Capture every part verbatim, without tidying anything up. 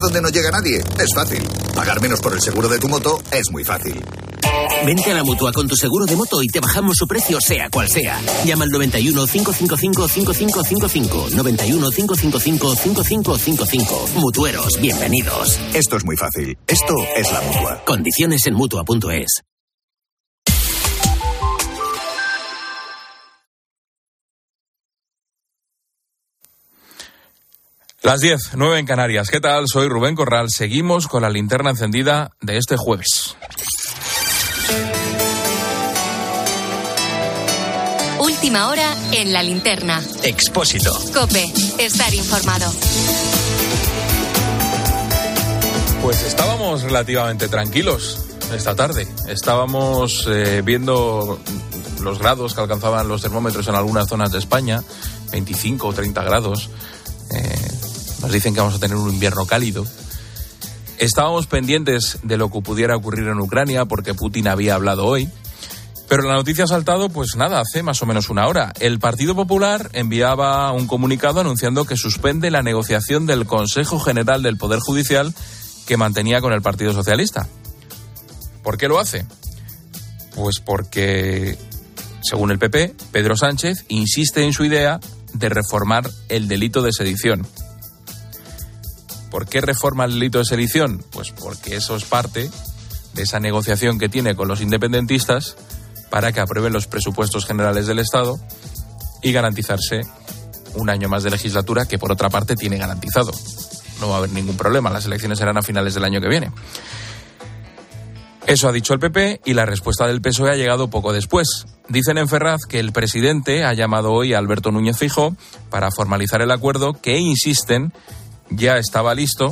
donde no llega nadie? Es fácil. Pagar menos por el seguro de tu moto es muy fácil. Vente a la Mutua con tu seguro de moto y te bajamos su precio sea cual sea. Llama al noventa y uno, cinco cinco cinco, cinco cinco cinco cinco. noventa y uno, cinco cinco cinco, cinco cinco cinco cinco. Mutueros, bienvenidos. Esto es muy fácil. Esto es la Mutua. Condiciones en Mutua punto es. Las diez, nueve en Canarias. ¿Qué tal? Soy Rubén Corral. Seguimos con la linterna encendida de este jueves. Última hora en la linterna. Expósito. COPE. Estar informado. Pues estábamos relativamente tranquilos esta tarde. Estábamos eh, viendo los grados que alcanzaban los termómetros en algunas zonas de España, veinticinco o treinta grados. Eh, nos dicen que vamos a tener un invierno cálido. Estábamos pendientes de lo que pudiera ocurrir en Ucrania porque Putin había hablado hoy. Pero la noticia ha saltado, pues nada, hace más o menos una hora. El Partido Popular enviaba un comunicado anunciando que suspende la negociación del Consejo General del Poder Judicial que mantenía con el Partido Socialista. ¿Por qué lo hace? Pues porque, según el P P, Pedro Sánchez insiste en su idea de reformar el delito de sedición. ¿Por qué reforma el delito de sedición? Pues porque eso es parte de esa negociación que tiene con los independentistas para que aprueben los presupuestos generales del Estado y garantizarse un año más de legislatura que, por otra parte, tiene garantizado. No va a haber ningún problema, las elecciones serán a finales del año que viene. Eso ha dicho el P P y la respuesta del P S O E ha llegado poco después. Dicen en Ferraz que el presidente ha llamado hoy a Alberto Núñez Feijóo para formalizar el acuerdo que, insisten, ya estaba listo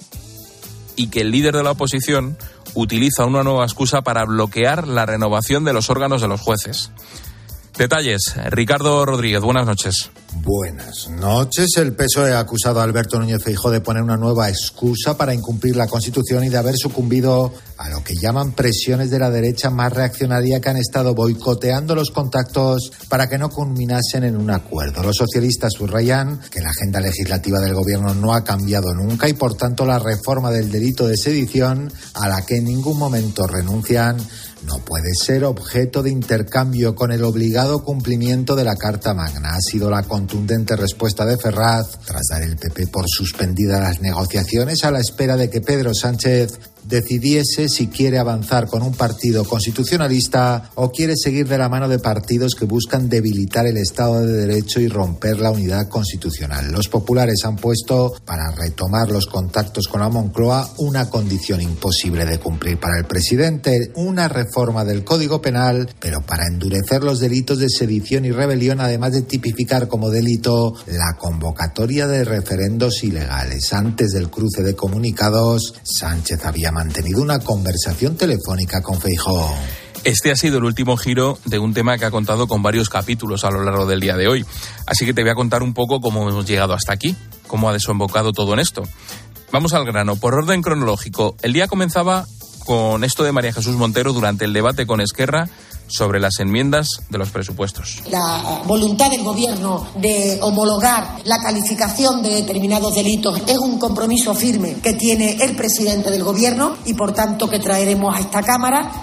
y que el líder de la oposición utiliza una nueva excusa para bloquear la renovación de los órganos de los jueces. Detalles, Ricardo Rodríguez, buenas noches. Buenas noches. El P S O E ha acusado a Alberto Núñez Feijóo de poner una nueva excusa para incumplir la Constitución y de haber sucumbido a lo que llaman presiones de la derecha más reaccionaria que han estado boicoteando los contactos para que no culminasen en un acuerdo. Los socialistas subrayan que la agenda legislativa del gobierno no ha cambiado nunca y, por tanto, la reforma del delito de sedición, a la que en ningún momento renuncian, no puede ser objeto de intercambio con el obligado cumplimiento de la Carta Magna. Ha sido la contundente respuesta de Ferraz tras dar el P P por suspendidas las negociaciones a la espera de que Pedro Sánchez decidiese si quiere avanzar con un partido constitucionalista o quiere seguir de la mano de partidos que buscan debilitar el Estado de Derecho y romper la unidad constitucional. Los populares han puesto, para retomar los contactos con la Moncloa, una condición imposible de cumplir para el presidente, una reforma del Código Penal, pero para endurecer los delitos de sedición y rebelión, además de tipificar como delito la convocatoria de referendos ilegales. Antes del cruce de comunicados, Sánchez había mantenido una conversación telefónica con Feijóo. Este ha sido el último giro de un tema que ha contado con varios capítulos a lo largo del día de hoy. Así que te voy a contar un poco cómo hemos llegado hasta aquí, cómo ha desembocado todo en esto. Vamos al grano, por orden cronológico. El día comenzaba con esto de María Jesús Montero durante el debate con Esquerra sobre las enmiendas de los presupuestos. La voluntad del Gobierno de homologar la calificación de determinados delitos es un compromiso firme que tiene el presidente del Gobierno y, por tanto, que traeremos a esta Cámara.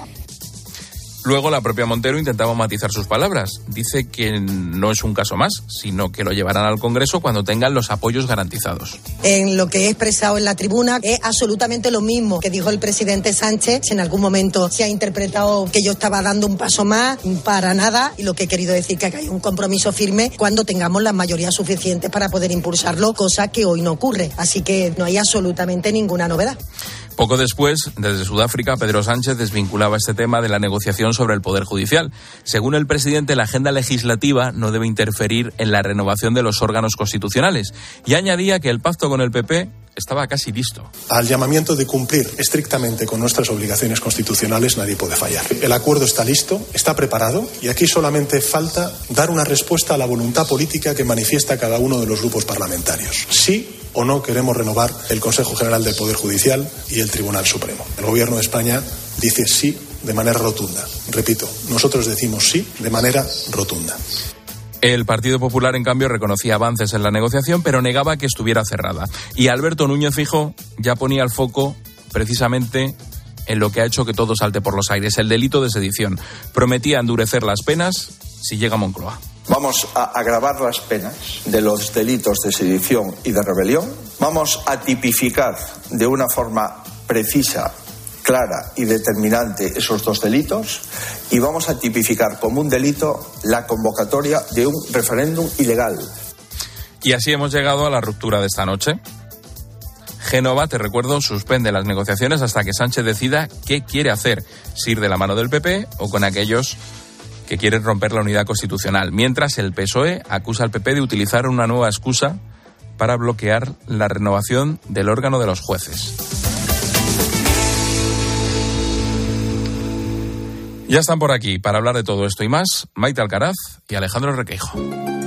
Luego la propia Montero intentaba matizar sus palabras. Dice que no es un caso más, sino que lo llevarán al Congreso cuando tengan los apoyos garantizados. En lo que he expresado en la tribuna es absolutamente lo mismo que dijo el presidente Sánchez. Si en algún momento se ha interpretado que yo estaba dando un paso más, para nada. Y lo que he querido decir que hay un compromiso firme cuando tengamos las mayorías suficientes para poder impulsarlo, cosa que hoy no ocurre. Así que no hay absolutamente ninguna novedad. Poco después, desde Sudáfrica, Pedro Sánchez desvinculaba este tema de la negociación sobre el Poder Judicial. Según el presidente, la agenda legislativa no debe interferir en la renovación de los órganos constitucionales. Y añadía que el pacto con el P P estaba casi listo. Al llamamiento de cumplir estrictamente con nuestras obligaciones constitucionales nadie puede fallar. El acuerdo está listo, está preparado y aquí solamente falta dar una respuesta a la voluntad política que manifiesta cada uno de los grupos parlamentarios. Sí o no queremos renovar el Consejo General del Poder Judicial y el Tribunal Supremo. El Gobierno de España dice sí de manera rotunda. Repito, nosotros decimos sí de manera rotunda. El Partido Popular, en cambio, reconocía avances en la negociación, pero negaba que estuviera cerrada. Y Alberto Núñez Feijóo ya ponía el foco precisamente en lo que ha hecho que todo salte por los aires, el delito de sedición. Prometía endurecer las penas si llega a Moncloa. Vamos a agravar las penas de los delitos de sedición y de rebelión. Vamos a tipificar de una forma precisa, clara y determinante esos dos delitos, y vamos a tipificar como un delito la convocatoria de un referéndum ilegal. Y así hemos llegado a la ruptura de esta noche. Génova, te recuerdo, suspende las negociaciones hasta que Sánchez decida qué quiere hacer, si ir de la mano del P P o con aquellos que quieren romper la unidad constitucional. Mientras el P S O E acusa al P P de utilizar una nueva excusa para bloquear la renovación del órgano de los jueces. Ya están por aquí para hablar de todo esto y más Maite Alcaraz y Alejandro Requeijo.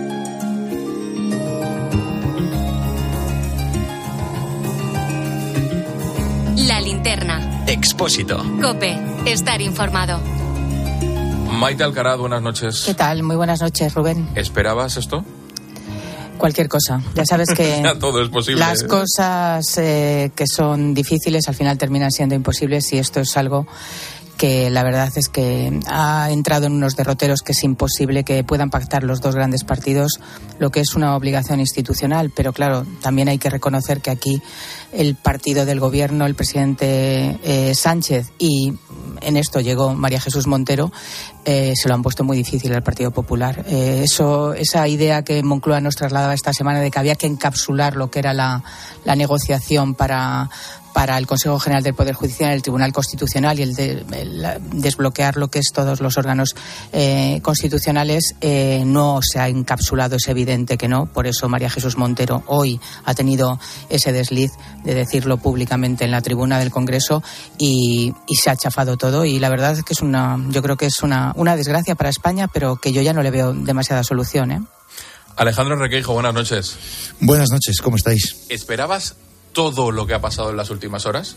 La linterna. Expósito. COPE. Estar informado. Maite Alcaraz, buenas noches. ¿Qué tal? Muy buenas noches, Rubén. ¿Esperabas esto? Cualquier cosa. Ya sabes que ya todo es posible. Las cosas eh, que son difíciles al final terminan siendo imposibles, y esto es algo que la verdad es que ha entrado en unos derroteros que es imposible que puedan pactar los dos grandes partidos, lo que es una obligación institucional. Pero claro, también hay que reconocer que aquí el partido del gobierno, el presidente eh, Sánchez, y en esto llegó María Jesús Montero, eh, se lo han puesto muy difícil al Partido Popular. Eh, eso, esa idea que Moncloa nos trasladaba esta semana de que había que encapsular lo que era la, la negociación para... para el Consejo General del Poder Judicial, el Tribunal Constitucional y el, de, el desbloquear lo que es todos los órganos eh, constitucionales, eh, no se ha encapsulado, es evidente que no. Por eso María Jesús Montero hoy ha tenido ese desliz de decirlo públicamente en la tribuna del Congreso, y, y se ha chafado todo, y la verdad es que es una, yo creo que es una, una desgracia para España, pero que yo ya no le veo demasiada solución, ¿eh? Alejandro Requeijo, buenas noches. Buenas noches, ¿cómo estáis? ¿Esperabas todo lo que ha pasado en las últimas horas?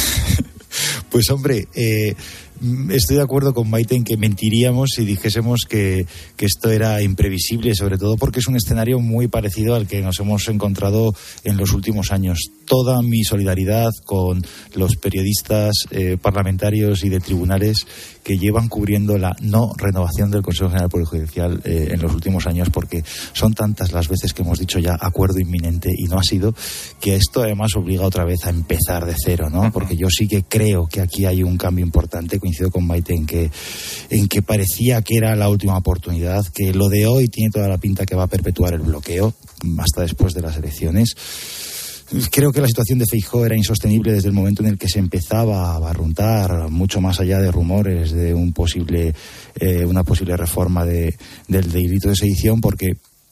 Pues hombre, eh, estoy de acuerdo con Maite en que mentiríamos si dijésemos que, que esto era imprevisible, sobre todo porque es un escenario muy parecido al que nos hemos encontrado en los últimos años. Toda mi solidaridad con los periodistas, eh, parlamentarios y de tribunales que llevan cubriendo la no renovación del Consejo General del Poder Judicial eh, en los últimos años, porque son tantas las veces que hemos dicho ya acuerdo inminente y no ha sido, que esto además obliga otra vez a empezar de cero, ¿no? Porque yo sí que creo que aquí hay un cambio importante. Coincido con Maite en que, en que parecía que era la última oportunidad, que lo de hoy tiene toda la pinta que va a perpetuar el bloqueo hasta después de las elecciones. Creo que la situación de Feijóo era insostenible desde el momento en el que se empezaba a barruntar, mucho más allá de rumores de un posible, eh, una posible reforma de, del delito de sedición, porque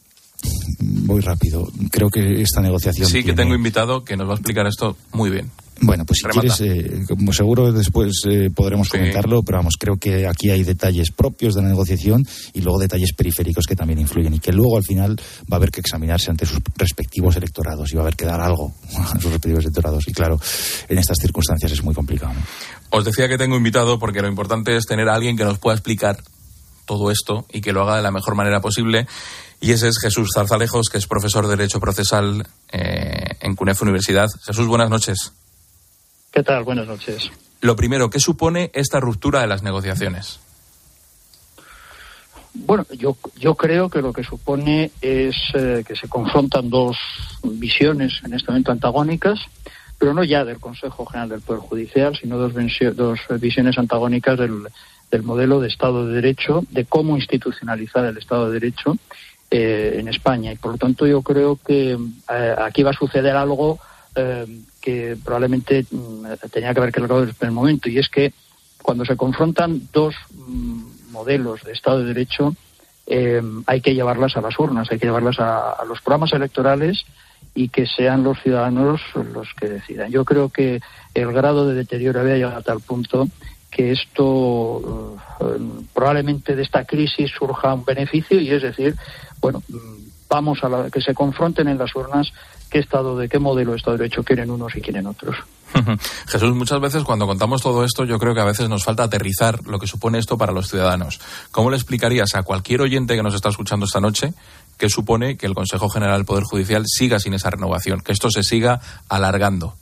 voy rápido. Creo que esta negociación... Sí, tiene... que tengo invitado que nos va a explicar esto muy bien. Bueno, pues si Remata. quieres, eh, como seguro después eh, podremos sí. comentarlo, pero vamos, creo que aquí hay detalles propios de la negociación y luego detalles periféricos que también influyen, y que luego al final va a haber que examinarse ante sus respectivos electorados y va a haber que dar algo a sus respectivos electorados, y claro, en estas circunstancias es muy complicado, ¿no? Os decía que tengo invitado porque lo importante es tener a alguien que nos pueda explicar todo esto y que lo haga de la mejor manera posible, y ese es Jesús Zarzalejos, que es profesor de Derecho Procesal eh, en CUNEF Universidad. Jesús, buenas noches. ¿Qué tal? Buenas noches. Lo primero, ¿qué supone esta ruptura de las negociaciones? Bueno, yo yo creo que lo que supone es eh, que se confrontan dos visiones en este momento antagónicas, pero no ya del Consejo General del Poder Judicial, sino dos, dos visiones antagónicas del, del modelo de Estado de Derecho, de cómo institucionalizar el Estado de Derecho eh, en España. Y por lo tanto yo creo que eh, aquí va a suceder algo eh, que probablemente mm, tenía que haber quedado desde el momento, y es que cuando se confrontan dos mm, modelos de Estado de Derecho, eh, hay que llevarlas a las urnas, hay que llevarlas a, a los programas electorales, y que sean los ciudadanos los que decidan. Yo creo que el grado de deterioro había llegado a tal punto que esto, eh, probablemente de esta crisis surja un beneficio, y es decir, bueno, vamos a la, que se confronten en las urnas qué estado de qué modelo de Estado de Derecho quieren unos y quieren otros. Jesús, muchas veces cuando contamos todo esto, yo creo que a veces nos falta aterrizar lo que supone esto para los ciudadanos. ¿Cómo le explicarías a cualquier oyente que nos está escuchando esta noche qué supone que el Consejo General del Poder Judicial siga sin esa renovación, que esto se siga alargando?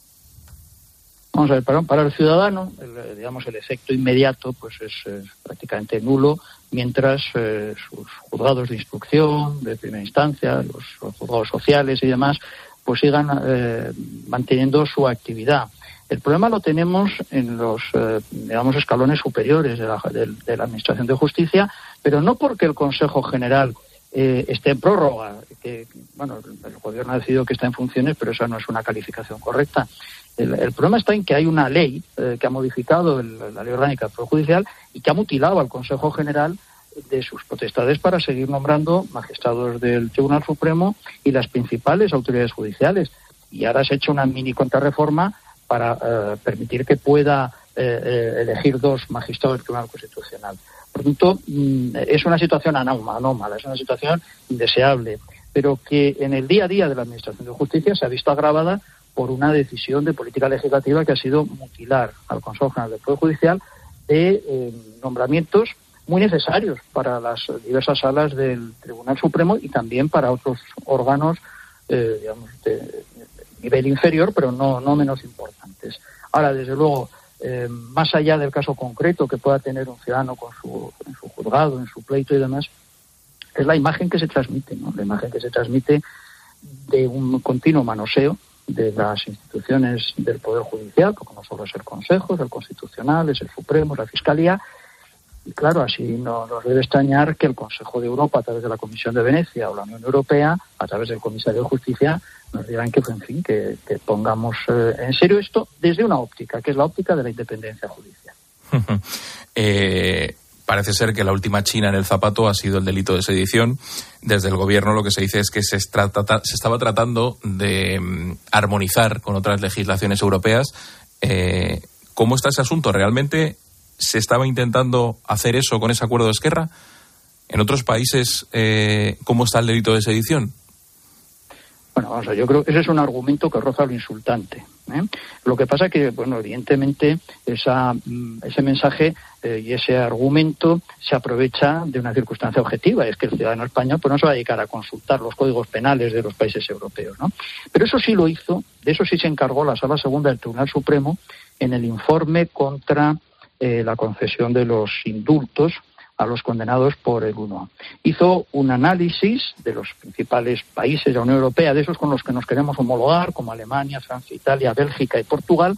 Vamos a ver, para, para el ciudadano, el, digamos, el efecto inmediato pues es, es prácticamente nulo, mientras eh, sus juzgados de instrucción, de primera instancia, los, los juzgados sociales y demás, pues sigan eh, manteniendo su actividad. El problema lo tenemos en los, eh, digamos, escalones superiores de la, de, de la Administración de Justicia, pero no porque el Consejo General eh, esté en prórroga, que, bueno, el, el Gobierno ha decidido que está en funciones, pero esa no es una calificación correcta. El, el problema está en que hay una ley eh, que ha modificado el, la Ley Orgánica del Poder Judicial y que ha mutilado al Consejo General de sus potestades para seguir nombrando magistrados del Tribunal Supremo y las principales autoridades judiciales. Y ahora se ha hecho una mini contrarreforma para eh, permitir que pueda eh, eh, elegir dos magistrados del Tribunal Constitucional. Por lo tanto, mm, es una situación anómala, es una situación indeseable, pero que en el día a día de la Administración de Justicia se ha visto agravada por una decisión de política legislativa que ha sido mutilar al Consejo General del Poder Judicial de eh, nombramientos muy necesarios para las diversas salas del Tribunal Supremo y también para otros órganos, eh, digamos, de, de nivel inferior, pero no, no menos importantes. Ahora, desde luego, eh, más allá del caso concreto que pueda tener un ciudadano con su, en su juzgado, en su pleito y demás, es la imagen que se transmite, ¿no? La imagen que se transmite de un continuo manoseo de las instituciones del Poder Judicial, porque no solo es el Consejo, es el Constitucional, es el Supremo, es la Fiscalía. Y claro, así no nos debe extrañar que el Consejo de Europa, a través de la Comisión de Venecia, o la Unión Europea, a través del Comisario de Justicia, nos digan que, en fin, que, que pongamos eh, en serio esto desde una óptica, que es la óptica de la independencia judicial. eh, parece ser que la última china en el zapato ha sido el delito de sedición. Desde el Gobierno lo que se dice es que se, trata, se estaba tratando de um, armonizar con otras legislaciones europeas. Eh, ¿Cómo está ese asunto? ¿Realmente se estaba intentando hacer eso con ese acuerdo de Esquerra? ¿En otros países eh, cómo está el delito de sedición? Bueno, vamos a ver, yo creo que ese es un argumento que roza lo insultante, ¿eh? Lo que pasa que, bueno, evidentemente esa, ese mensaje eh, y ese argumento se aprovecha de una circunstancia objetiva, es que el ciudadano español pues no se va a dedicar a consultar los códigos penales de los países europeos, ¿no? Pero eso sí lo hizo, de eso sí se encargó la Sala Segunda del Tribunal Supremo en el informe contra eh, la concesión de los indultos a los condenados por el uno. Hizo un análisis de los principales países de la Unión Europea, de esos con los que nos queremos homologar, como Alemania, Francia, Italia, Bélgica y Portugal,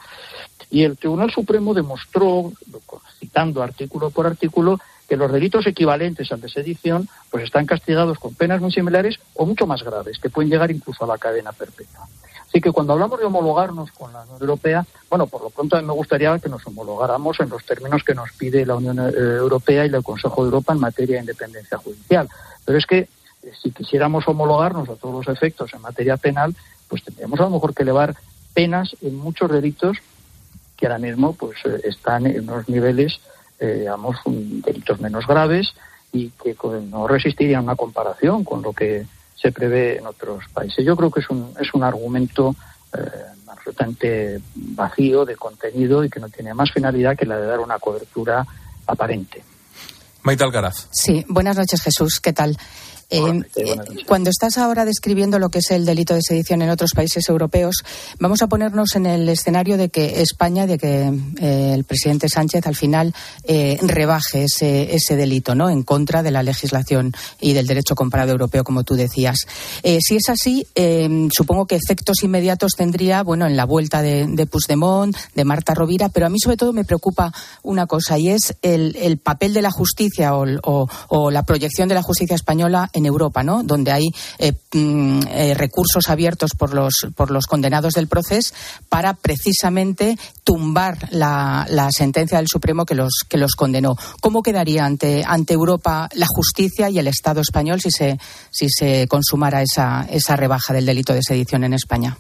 y el Tribunal Supremo demostró, citando artículo por artículo, que los delitos equivalentes al de sedición pues están castigados con penas muy similares o mucho más graves, que pueden llegar incluso a la cadena perpetua. Así que cuando hablamos de homologarnos con la Unión Europea, bueno, por lo pronto a mí me gustaría que nos homologáramos en los términos que nos pide la Unión Europea y el Consejo de Europa en materia de independencia judicial. Pero es que eh, si quisiéramos homologarnos a todos los efectos en materia penal, pues tendríamos a lo mejor que elevar penas en muchos delitos que ahora mismo pues eh, están en unos niveles, eh, digamos, un, delitos menos graves y que con, no resistirían una comparación con lo que se prevé en otros países. Yo creo que es un, es un argumento eh, absolutamente vacío de contenido y que no tiene más finalidad que la de dar una cobertura aparente. Maite Alcaraz. Sí, buenas noches, Jesús. ¿Qué tal? Eh, eh, cuando estás ahora describiendo lo que es el delito de sedición en otros países europeos, vamos a ponernos en el escenario de que España, de que eh, el presidente Sánchez al final eh, rebaje ese, ese delito, ¿no?, en contra de la legislación y del derecho comparado europeo, como tú decías. Eh, si es así, eh, supongo que efectos inmediatos tendría, bueno, en la vuelta de, de Puigdemont, de Marta Rovira, pero a mí sobre todo me preocupa una cosa y es el, el papel de la justicia o, o, o la proyección de la justicia española en Europa, ¿no?, donde hay eh, eh, recursos abiertos por los por los condenados del proceso para precisamente tumbar la, la sentencia del Supremo que los que los condenó. ¿Cómo quedaría ante ante Europa la justicia y el Estado español si se si se consumara esa esa rebaja del delito de sedición en España?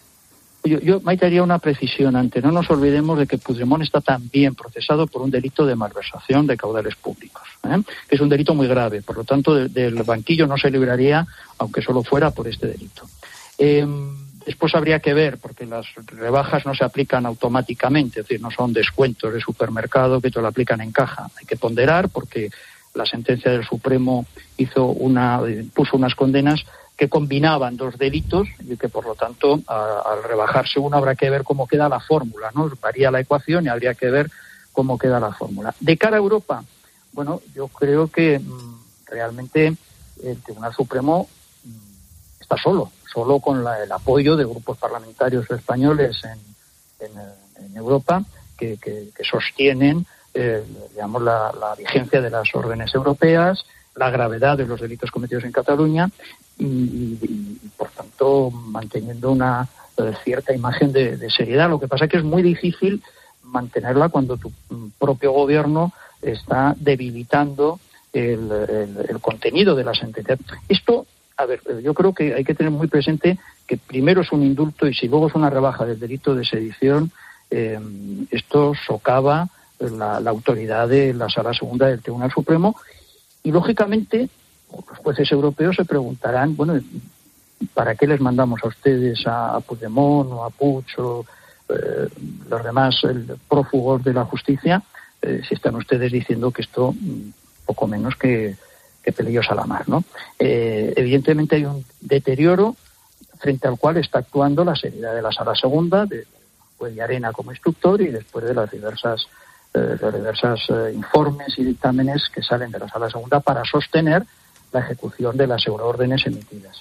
Yo, yo Maite, haría una precisión antes. No nos olvidemos de que Puigdemont está también procesado por un delito de malversación de caudales públicos, ¿eh? que es un delito muy grave. Por lo tanto, de, del banquillo no se libraría, aunque solo fuera por este delito. Eh, después habría que ver, porque las rebajas no se aplican automáticamente, es decir, no son descuentos de supermercado que te lo aplican en caja. Hay que ponderar, porque la sentencia del Supremo hizo una, puso unas condenas que combinaban dos delitos y que, por lo tanto, a, al rebajarse uno habrá que ver cómo queda la fórmula, ¿no? Varía la ecuación y habría que ver cómo queda la fórmula. De cara a Europa, bueno, yo creo que mmm, realmente el Tribunal Supremo mmm, está solo, solo con la, el apoyo de grupos parlamentarios españoles en, en, en Europa que, que, que sostienen eh, digamos, la, la vigencia de las órdenes europeas, la gravedad de los delitos cometidos en Cataluña y, y, y por tanto, manteniendo una eh, cierta imagen de, de seriedad. Lo que pasa es que es muy difícil mantenerla cuando tu propio gobierno está debilitando el, el, el contenido de la sentencia. Esto, a ver, yo creo que hay que tener muy presente que primero es un indulto y si luego es una rebaja del delito de sedición, eh, esto socava la, la autoridad de la Sala Segunda del Tribunal Supremo y, lógicamente, los jueces europeos se preguntarán, bueno, ¿para qué les mandamos a ustedes a, a Puigdemont o a Puig o eh, los demás el, prófugos de la justicia eh, si están ustedes diciendo que esto poco menos que, que pelillos a la mar, ¿no? Eh, evidentemente hay un deterioro frente al cual está actuando la seriedad de la Sala Segunda, de juez de Arena como instructor y después de las diversas eh, los diversos eh, informes y dictámenes que salen de la Sala Segunda para sostener la ejecución de las euroórdenes emitidas.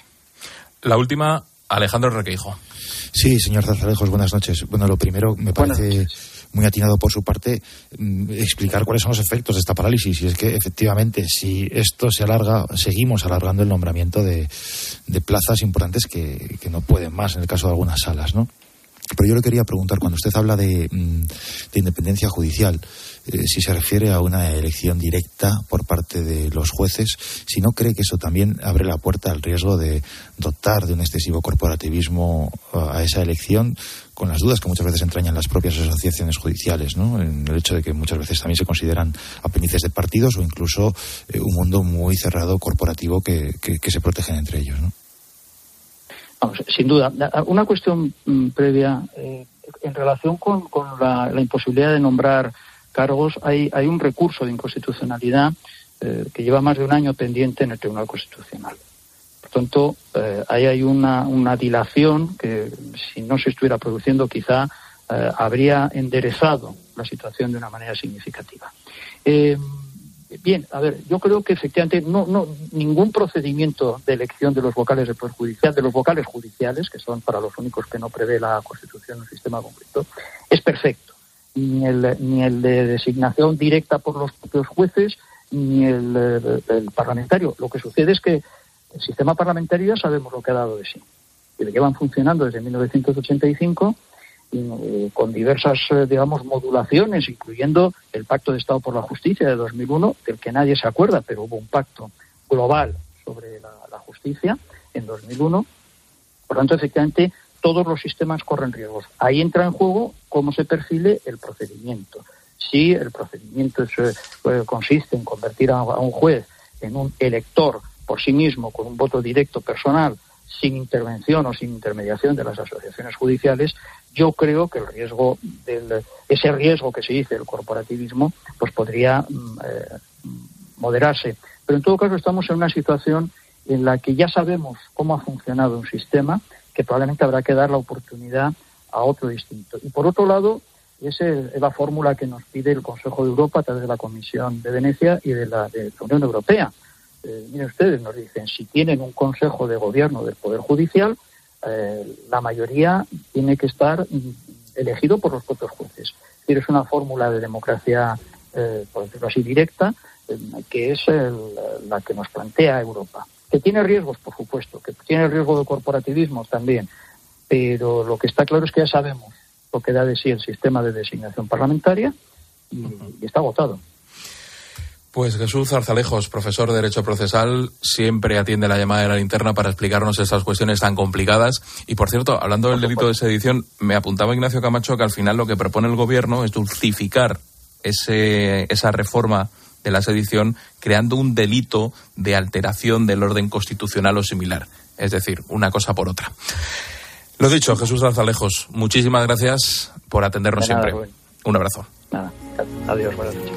La última, Alejandro Requeijo. Sí, señor Zarzalejos, buenas noches. Bueno, lo primero, me parece muy atinado por su parte explicar cuáles son los efectos de esta parálisis. Y es que, efectivamente, si esto se alarga, seguimos alargando el nombramiento de, de plazas importantes que, que no pueden más en el caso de algunas salas, ¿no? Pero yo le quería preguntar, cuando usted habla de, de independencia judicial, eh, si se refiere a una elección directa por parte de los jueces, si no cree que eso también abre la puerta al riesgo de dotar de un excesivo corporativismo a esa elección, con las dudas que muchas veces entrañan las propias asociaciones judiciales, ¿no? En el hecho de que muchas veces también se consideran apéndices de partidos o incluso eh, un mundo muy cerrado corporativo que, que, que se protegen entre ellos, ¿no? Vamos, sin duda. Una cuestión mmm, previa. Eh, en relación con, con la, la imposibilidad de nombrar cargos, hay, hay un recurso de inconstitucionalidad eh, que lleva más de un año pendiente en el Tribunal Constitucional. Por tanto, eh, ahí hay una, una dilación que, si no se estuviera produciendo, quizá eh, habría enderezado la situación de una manera significativa. Eh, Bien, a ver, yo creo que efectivamente no, no, ningún procedimiento de elección de los vocales del Poder Judicial, de los vocales judiciales, que son para los únicos que no prevé la Constitución un sistema concreto, es perfecto. Ni el, ni el de designación directa por los propios jueces, ni el, el, el parlamentario. Lo que sucede es que el sistema parlamentario ya sabemos lo que ha dado de sí. Que le llevan funcionando desde mil novecientos ochenta y cinco y con diversas, digamos, modulaciones, incluyendo el Pacto de Estado por la Justicia de dos mil uno, del que nadie se acuerda, pero hubo un pacto global sobre la, la justicia en dos mil uno. Por tanto, efectivamente, todos los sistemas corren riesgos. Ahí entra en juego cómo se perfile el procedimiento. Si el procedimiento es, eh, consiste en convertir a, a un juez en un elector por sí mismo, con un voto directo personal, sin intervención o sin intermediación de las asociaciones judiciales, yo creo que el riesgo del ese riesgo que se dice del corporativismo pues podría eh, moderarse. Pero en todo caso estamos en una situación en la que ya sabemos cómo ha funcionado un sistema que probablemente habrá que dar la oportunidad a otro distinto. Y por otro lado, esa es la fórmula que nos pide el Consejo de Europa a través de la Comisión de Venecia y de la, de la Unión Europea. Eh, miren ustedes, nos dicen, si tienen un Consejo de Gobierno del Poder Judicial, eh, la mayoría tiene que estar elegido por los propios jueces. Es decir, es una fórmula de democracia, eh, por decirlo así, directa, eh, que es el, la que nos plantea Europa. Que tiene riesgos, por supuesto, que tiene riesgo de corporativismo también, pero lo que está claro es que ya sabemos lo que da de sí el sistema de designación parlamentaria y, y está agotado. Pues Jesús Zarzalejos, profesor de Derecho Procesal, siempre atiende la llamada de la linterna para explicarnos estas cuestiones tan complicadas. Y, por cierto, hablando del delito de sedición, me apuntaba Ignacio Camacho que al final lo que propone el Gobierno es dulcificar ese, esa reforma de la sedición creando un delito de alteración del orden constitucional o similar. Es decir, una cosa por otra. Lo dicho, Jesús Zarzalejos, muchísimas gracias por atendernos De nada, siempre. Rubén. Un abrazo. Nada, adiós, buenas noches.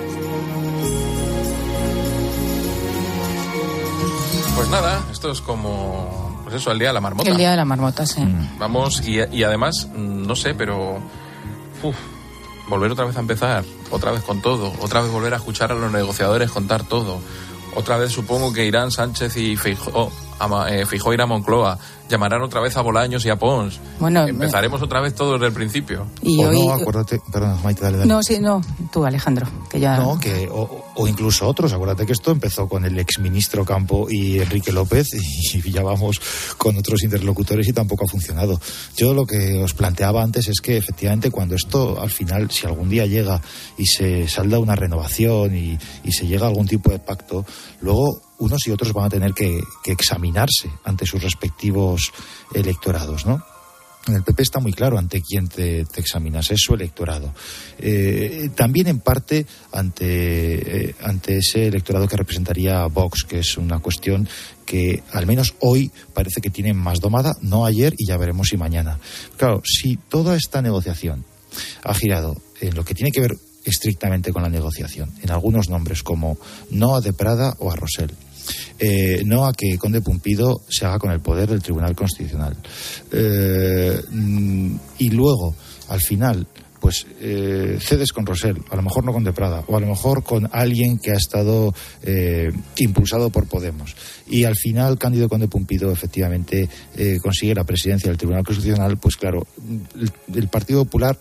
Pues nada, esto es como, pues eso, el día de la marmota. El día de la marmota, sí. Vamos, y, y además, no sé, pero uf, volver otra vez a empezar, otra vez con todo, otra vez volver a escuchar a los negociadores contar todo. Otra vez supongo que irán Sánchez y Feijóo, a, eh, Feijóo irá a Moncloa, llamarán otra vez a Bolaños y a Pons. Bueno, empezaremos eh, otra vez todo desde el principio. Y o hoy... no, acuérdate, perdón, Maite, dale, dale. No, sí, no, tú, Alejandro, que ya... No, que, o, o incluso otros, acuérdate que esto empezó con el exministro Campo y Enrique López y ya vamos con otros interlocutores y tampoco ha funcionado. Yo lo que os planteaba antes es que efectivamente cuando esto al final, si algún día llega y se salda una renovación y, y se llega a algún tipo de pacto, luego unos y otros van a tener que, que examinarse ante sus respectivos electorados, ¿no? En el P P está muy claro ante quién te, te examinas, es su electorado. Eh, también en parte ante, eh, ante ese electorado que representaría Vox, que es una cuestión que al menos hoy parece que tienen más domada, no ayer y ya veremos si mañana. Claro, si toda esta negociación ha girado en lo que tiene que ver estrictamente con la negociación, en algunos nombres como no a De Prada o a Rosell, Eh, no a que Conde Pumpido se haga con el poder del Tribunal Constitucional. Eh, y luego, al final, pues eh, cedes con Rosell, a lo mejor no con De Prada, o a lo mejor con alguien que ha estado eh, impulsado por Podemos. Y al final, Cándido Conde Pumpido efectivamente eh, consigue la presidencia del Tribunal Constitucional. Pues claro, el, el Partido Popular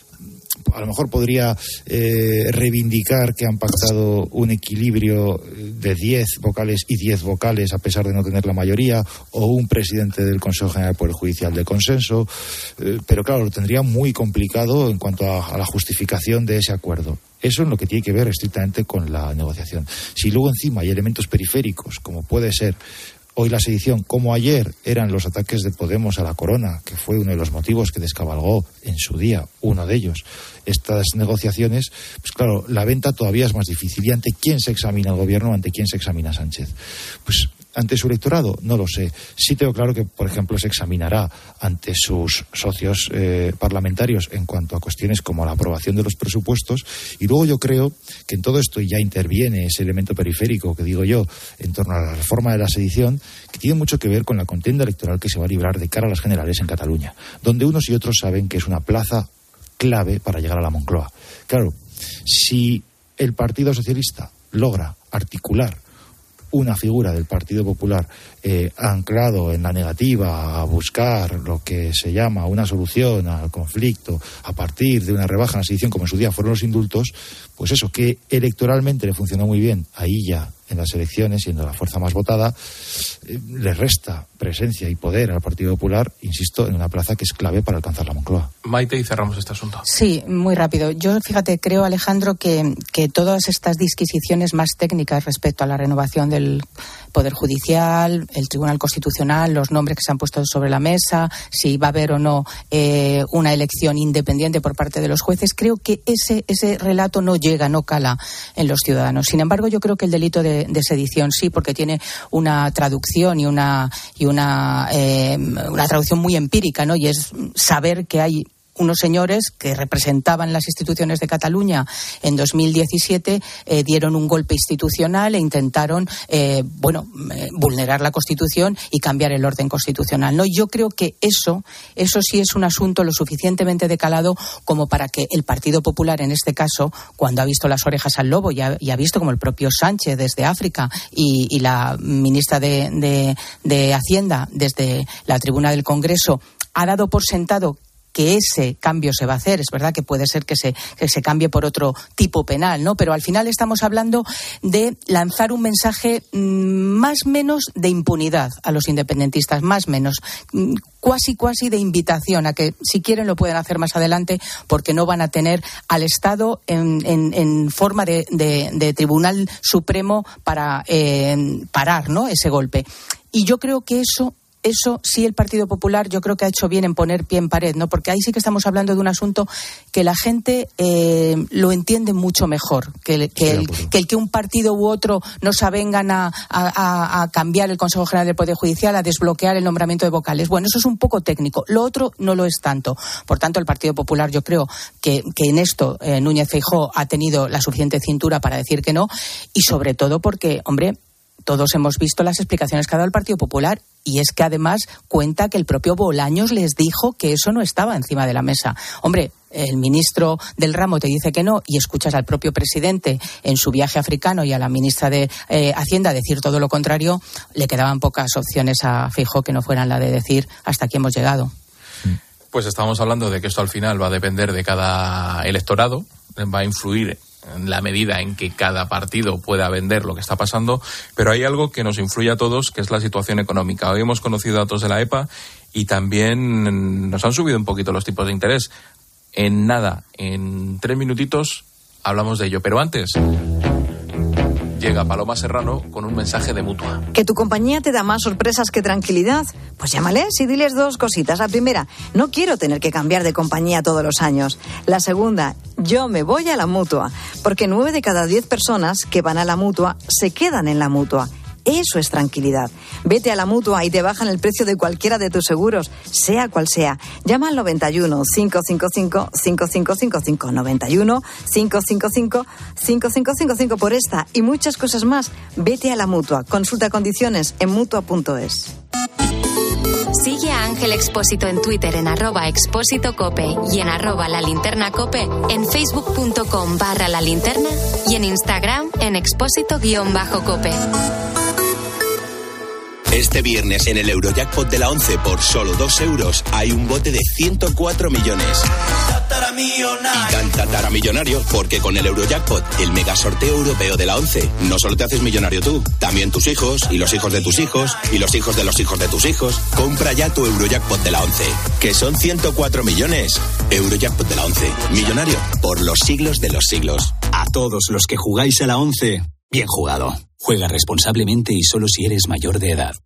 a lo mejor podría eh, reivindicar que han pactado un equilibrio de diez vocales y diez vocales a pesar de no tener la mayoría, o un presidente del Consejo General del Poder Judicial de consenso, eh, pero claro, lo tendría muy complicado en cuanto a, a la justificación de ese acuerdo. Eso es lo que tiene que ver estrictamente con la negociación. Si luego encima hay elementos periféricos, como puede ser hoy la sedición, como ayer eran los ataques de Podemos a la corona, que fue uno de los motivos que descabalgó en su día, uno de ellos, estas negociaciones, pues claro, la venta todavía es más difícil. ¿Y ante quién se examina el gobierno? ¿Ante quién se examina Sánchez? Pues ante su electorado, no lo sé. Sí tengo claro que, por ejemplo, se examinará ante sus socios eh, parlamentarios en cuanto a cuestiones como la aprobación de los presupuestos, y luego yo creo que en todo esto ya interviene ese elemento periférico que digo yo en torno a la reforma de la sedición, que tiene mucho que ver con la contienda electoral que se va a librar de cara a las generales en Cataluña, donde unos y otros saben que es una plaza clave para llegar a la Moncloa. Claro, si el Partido Socialista logra articular una figura del Partido Popular eh, anclado en la negativa a buscar lo que se llama una solución al conflicto a partir de una rebaja en la sedición, como en su día fueron los indultos, pues eso, que electoralmente le funcionó muy bien ahí ya en las elecciones, siendo la fuerza más votada, eh, le resta presencia y poder al Partido Popular, insisto, en una plaza que es clave para alcanzar la Moncloa. Maite, y cerramos este asunto. Sí, muy rápido. Yo, fíjate, creo, Alejandro, que, que todas estas disquisiciones más técnicas respecto a la renovación del Poder Judicial, el Tribunal Constitucional, los nombres que se han puesto sobre la mesa, si va a haber o no eh, una elección independiente por parte de los jueces, creo que ese, ese relato no llega, no cala en los ciudadanos. Sin embargo, yo creo que el delito de, de sedición sí, porque tiene una traducción y una y una, eh, una traducción muy empírica, ¿no? Y es saber que hay unos señores que representaban las instituciones de Cataluña en dos mil diecisiete eh, dieron un golpe institucional e intentaron eh, bueno eh, vulnerar la Constitución y cambiar el orden constitucional, ¿no? Yo creo que eso eso sí es un asunto lo suficientemente decalado como para que el Partido Popular, en este caso, cuando ha visto las orejas al lobo y ha, y ha visto como el propio Sánchez desde África y, y la ministra de, de, de Hacienda desde la tribuna del Congreso ha dado por sentado que ese cambio se va a hacer. Es verdad que puede ser que se, que se cambie por otro tipo penal, ¿no? Pero al final estamos hablando de lanzar un mensaje mmm, más menos de impunidad a los independentistas, más menos, mmm, cuasi cuasi de invitación a que si quieren lo pueden hacer más adelante, porque no van a tener al Estado en, en, en forma de, de, de Tribunal Supremo para eh, parar, ¿no?, ese golpe. Y yo creo que eso eso sí el Partido Popular yo creo que ha hecho bien en poner pie en pared, ¿no? Porque ahí sí que estamos hablando de un asunto que la gente eh, lo entiende mucho mejor, que el que, el, que el que un partido u otro nos avengan a, a, a cambiar el Consejo General del Poder Judicial, a desbloquear el nombramiento de vocales. Bueno, eso es un poco técnico. Lo otro no lo es tanto. Por tanto, el Partido Popular yo creo que, que en esto eh, Núñez Feijóo ha tenido la suficiente cintura para decir que no, y sobre todo porque, hombre, todos hemos visto las explicaciones que ha dado el Partido Popular, y es que además cuenta que el propio Bolaños les dijo que eso no estaba encima de la mesa. Hombre, el ministro del ramo te dice que no y escuchas al propio presidente en su viaje africano y a la ministra de eh, Hacienda decir todo lo contrario, le quedaban pocas opciones a Feijóo que no fueran la de decir hasta aquí hemos llegado. Pues estamos hablando de que esto al final va a depender de cada electorado, va a influir en la medida en que cada partido pueda vender lo que está pasando, pero hay algo que nos influye a todos, que es la situación económica. Hoy hemos conocido datos de la E P A y también nos han subido un poquito los tipos de interés. En nada, en tres minutitos hablamos de ello, pero antes llega Paloma Serrano con un mensaje de Mutua. ¿Que tu compañía te da más sorpresas que tranquilidad? Pues llámales y diles dos cositas. La primera, no quiero tener que cambiar de compañía todos los años. La segunda, yo me voy a la Mutua, porque nueve de cada diez personas que van a la Mutua se quedan en la Mutua. Eso es tranquilidad. Vete a la Mutua y te bajan el precio de cualquiera de tus seguros, sea cual sea. Llama al noventa y uno, cinco cinco cinco, cinco cinco cinco cinco, noventa y uno, cinco cinco cinco, cinco cinco cinco cinco por esta y muchas cosas más. Vete a la Mutua. Consulta condiciones en mutua punto es. Sigue a Ángel Expósito en Twitter en arroba expósito cope y en arroba la linterna cope, en facebook punto com barra la linterna y en Instagram en expósito guión bajo cope. Este viernes en el Eurojackpot de la once por solo dos euros hay un bote de ciento cuatro millones. Y tan tatara millonario porque con el Eurojackpot, el mega sorteo europeo de la once, no solo te haces millonario tú, también tus hijos y los hijos de tus hijos y los hijos de los hijos de tus hijos. Compra ya tu Eurojackpot de la once, que son ciento cuatro millones. Eurojackpot de la once, millonario por los siglos de los siglos. A todos los que jugáis a la once, bien jugado. Juega responsablemente y solo si eres mayor de edad.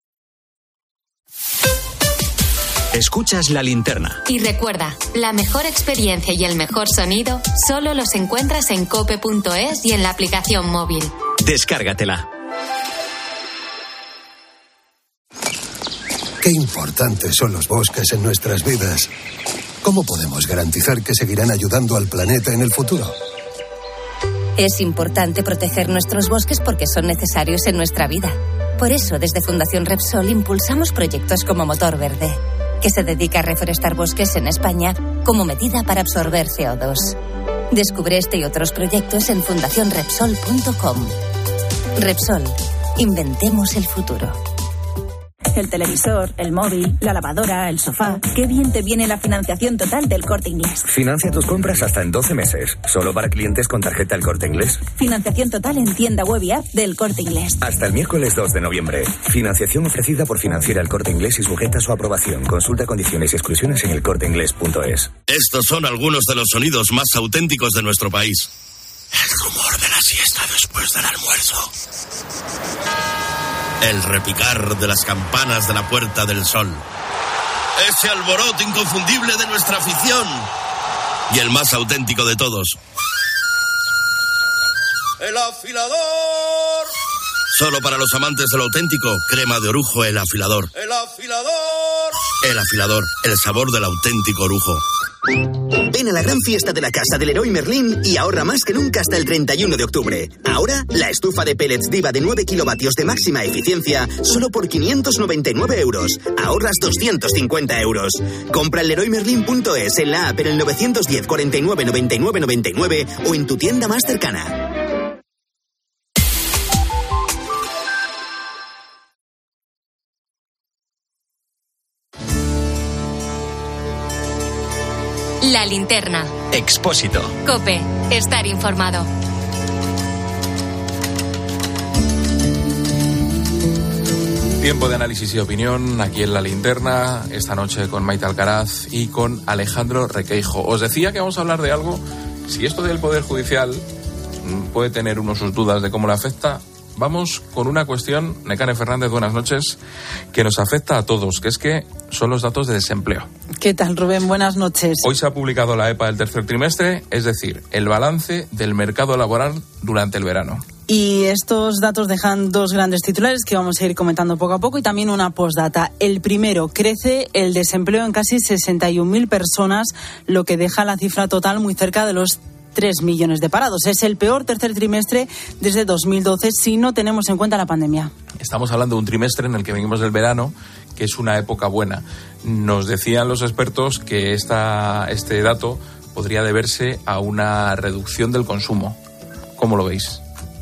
Escuchas La Linterna. Y recuerda, la mejor experiencia y el mejor sonido solo los encuentras en cope punto es y en la aplicación móvil. Descárgatela. Qué importantes son los bosques en nuestras vidas. ¿Cómo podemos garantizar que seguirán ayudando al planeta en el futuro? Es importante proteger nuestros bosques porque son necesarios en nuestra vida. Por eso, desde Fundación Repsol impulsamos proyectos como Motor Verde, que se dedica a reforestar bosques en España como medida para absorber C O dos. Descubre este y otros proyectos en fundación repsol punto com. Repsol, inventemos el futuro. El televisor, el móvil, la lavadora, el sofá. Qué bien te viene la financiación total del Corte Inglés. Financia tus compras hasta en doce meses, solo para clientes con tarjeta El Corte Inglés. Financiación total en tienda web y app del Corte Inglés. Hasta el miércoles dos de noviembre. Financiación ofrecida por Financiera El Corte Inglés y sujeta a su aprobación. Consulta condiciones y exclusiones en el corte inglés punto es. Estos son algunos de los sonidos más auténticos de nuestro país. El rumor de la siesta después del almuerzo. El repicar de las campanas de la Puerta del Sol. Ese alboroto inconfundible de nuestra afición. Y el más auténtico de todos. ¡El afilador! Solo para los amantes de lo auténtico, crema de orujo El Afilador. ¡El afilador! El Afilador, el sabor del auténtico orujo. Ven a la gran fiesta de la casa del Leroy Merlin y ahorra más que nunca hasta el treinta y uno de octubre. Ahora, la estufa de pellets Diva de nueve kilovatios de máxima eficiencia solo por quinientos noventa y nueve euros. Ahorras doscientos cincuenta euros. Compra en leroy merlin punto es, en la app en el nueve uno cero, cuarenta y nueve, noventa y nueve, noventa y nueve o en tu tienda más cercana. La Linterna. Expósito. Cope, estar informado. Tiempo de análisis y opinión aquí en La Linterna, esta noche con Maite Alcaraz y con Alejandro Requeijo. Os decía que vamos a hablar de algo, si esto del Poder Judicial puede tener uno sus dudas de cómo le afecta, vamos con una cuestión, Nekane Fernández, buenas noches, que nos afecta a todos, que es que son los datos de desempleo. ¿Qué tal, Rubén? Buenas noches. Hoy se ha publicado la E P A del tercer trimestre, es decir, el balance del mercado laboral durante el verano. Y estos datos dejan dos grandes titulares que vamos a ir comentando poco a poco y también una postdata. El primero, crece el desempleo en casi sesenta y un mil personas, lo que deja la cifra total muy cerca de los tres millones de parados. Es el peor tercer trimestre desde dos mil doce si no tenemos en cuenta la pandemia. Estamos hablando de un trimestre en el que venimos del verano, que es una época buena. Nos decían los expertos que esta, este dato podría deberse a una reducción del consumo. ¿Cómo lo veis?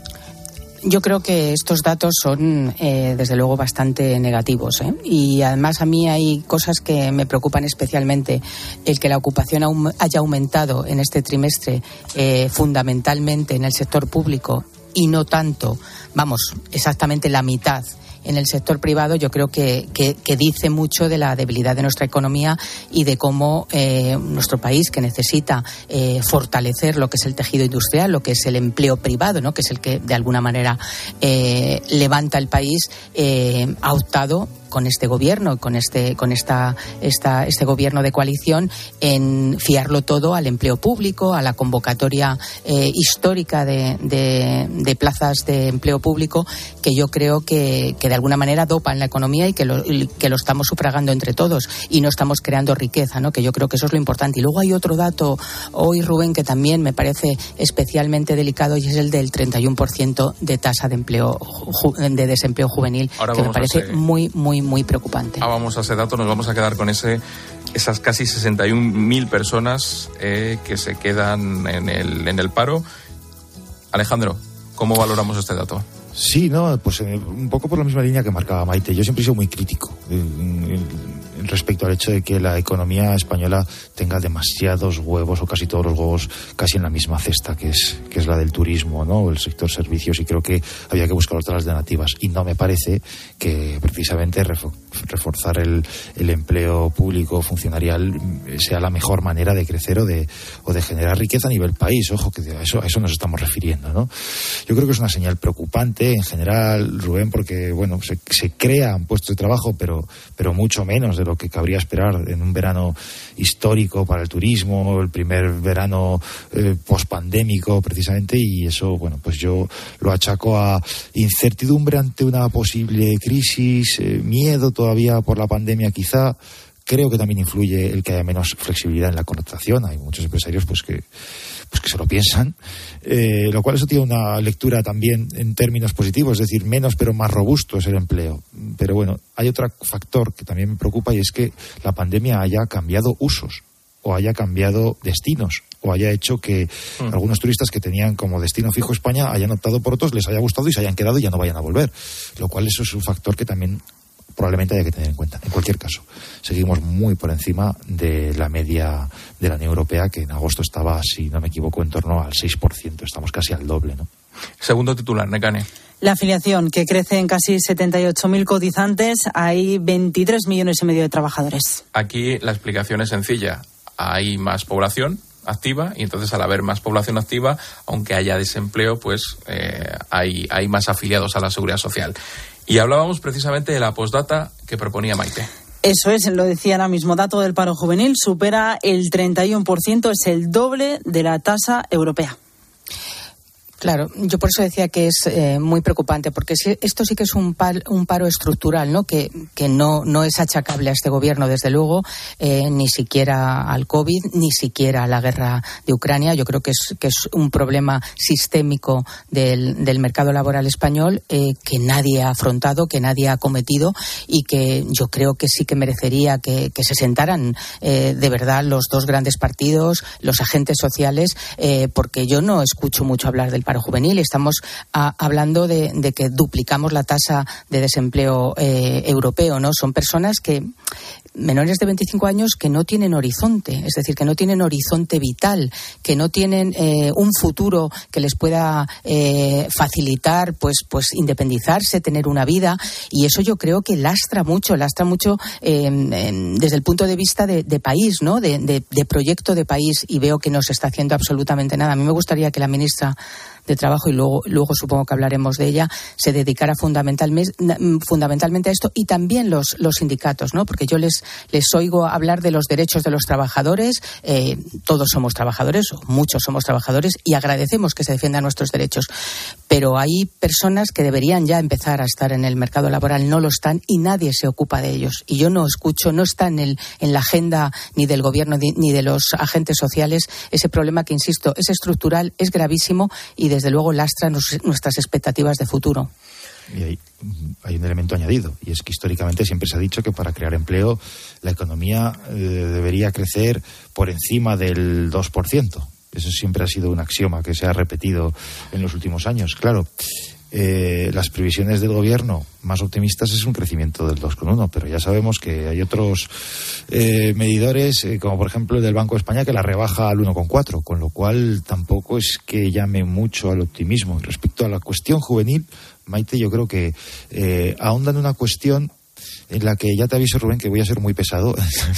Yo creo que estos datos son, eh, desde luego, bastante negativos, ¿eh? Y además a mí hay cosas que me preocupan especialmente. El que la ocupación aum- haya aumentado en este trimestre eh, fundamentalmente en el sector público y no tanto, vamos, exactamente la mitad en el sector privado, yo creo que, que, que dice mucho de la debilidad de nuestra economía y de cómo eh, nuestro país, que necesita eh, fortalecer lo que es el tejido industrial, lo que es el empleo privado, ¿no?, que es el que de alguna manera eh, levanta el país, eh, ha optado con este gobierno, con este, con esta, esta, este gobierno de coalición, en fiarlo todo al empleo público, a la convocatoria eh, histórica de, de, de plazas de empleo público, que yo creo que, que de alguna manera dopan la economía y que lo, que lo estamos sufragando entre todos y no estamos creando riqueza, ¿no?, que yo creo que eso es lo importante. Y luego hay otro dato hoy, Rubén, que también me parece especialmente delicado, y es el del treinta y uno por ciento de tasa de empleo de desempleo juvenil, Ahora que me parece ese... muy, muy muy preocupante. Ah, vamos a ese dato, nos vamos a quedar con ese esas casi sesenta y un mil personas eh, que se quedan en el, en el paro. Alejandro, ¿cómo valoramos este dato? Sí, no, pues eh, un poco por la misma línea que marcaba Maite. Yo siempre he sido muy crítico eh, eh, respecto al hecho de que la economía española tenga demasiados huevos, o casi todos los huevos casi en la misma cesta, que es que es la del turismo, ¿no?, o el sector servicios, y creo que había que buscar otras alternativas. Y no me parece que precisamente reforzar el, el empleo público funcionarial sea la mejor manera de crecer o de, o de generar riqueza a nivel país. Ojo, que a eso, a eso nos estamos refiriendo, ¿no? Yo creo que es una señal preocupante en general, Rubén, porque bueno, se, se crean puestos de trabajo, pero, pero mucho menos de lo que cabría esperar en un verano histórico para el turismo, el primer verano eh, pospandémico precisamente, y eso, bueno, pues yo lo achaco a incertidumbre ante una posible crisis, eh, miedo todavía por la pandemia quizá. Creo que también influye el que haya menos flexibilidad en la contratación. Hay muchos empresarios pues que pues que se lo piensan, eh, lo cual eso tiene una lectura también en términos positivos, es decir, menos pero más robusto es el empleo. Pero bueno, hay otro factor que también me preocupa, y es que la pandemia haya cambiado usos o haya cambiado destinos, o haya hecho que mm. algunos turistas que tenían como destino fijo España hayan optado por otros, les haya gustado y se hayan quedado y ya no vayan a volver. Lo cual eso es un factor que también probablemente haya que tener en cuenta. En cualquier caso, seguimos muy por encima de la media de la Unión Europea, que en agosto estaba, si no me equivoco, en torno al seis por ciento. Estamos casi al doble, ¿no? Segundo titular, Nekane. La afiliación, que crece en casi setenta y ocho mil cotizantes, hay veintitrés millones y medio de trabajadores. Aquí la explicación es sencilla. Hay más población activa, y entonces al haber más población activa, aunque haya desempleo, pues eh, hay, hay más afiliados a la Seguridad Social. Y hablábamos precisamente de la postdata que proponía Maite. Eso es, lo decía ahora mismo, dato del paro juvenil supera el treinta y uno por ciento, es el doble de la tasa europea. Claro, yo por eso decía que es eh, muy preocupante, porque si, esto sí que es un, par, un paro estructural, ¿no?, que, que no, no es achacable a este gobierno, desde luego, eh, ni siquiera al COVID, ni siquiera a la guerra de Ucrania. Yo creo que es, que es un problema sistémico del, del mercado laboral español, eh, que nadie ha afrontado, que nadie ha cometido, y que yo creo que sí que merecería que, que se sentaran eh, de verdad los dos grandes partidos, los agentes sociales, eh, porque yo no escucho mucho hablar del paro juvenil. Estamos a, hablando de, de que duplicamos la tasa de desempleo eh, europeo, ¿no? Son personas que menores de veinticinco años que no tienen horizonte, es decir, que no tienen horizonte vital, que no tienen eh, un futuro que les pueda eh, facilitar, pues, pues independizarse, tener una vida, y eso yo creo que lastra mucho, lastra mucho eh, en, desde el punto de vista de, de país, ¿no? De, de, de proyecto de país, y veo que no se está haciendo absolutamente nada. A mí me gustaría que la ministra de Trabajo, y luego, luego supongo que hablaremos de ella, se dedicara fundamentalmente, fundamentalmente a esto, y también los, los sindicatos, ¿no? Porque yo les, les oigo hablar de los derechos de los trabajadores, eh, todos somos trabajadores, o muchos somos trabajadores, y agradecemos que se defiendan nuestros derechos, pero hay personas que deberían ya empezar a estar en el mercado laboral, no lo están, y nadie se ocupa de ellos, y yo no escucho, no está en, el, en la agenda ni del gobierno ni, ni de los agentes sociales ese problema que, insisto, es estructural, es gravísimo y desde luego lastra nos, nuestras expectativas de futuro. Y hay, hay un elemento añadido, y es que históricamente siempre se ha dicho que para crear empleo la economía eh, debería crecer por encima del dos por ciento. Eso siempre ha sido un axioma que se ha repetido en los últimos años. Claro, eh, las previsiones del gobierno más optimistas es un crecimiento del dos coma uno, pero ya sabemos que hay otros eh, medidores, eh, como por ejemplo el del Banco de España, que la rebaja al uno coma cuatro, con lo cual tampoco es que llame mucho al optimismo. Respecto a la cuestión juvenil, Maite, yo creo que eh, ahonda en una cuestión en la que ya te aviso, Rubén, que voy a ser muy pesado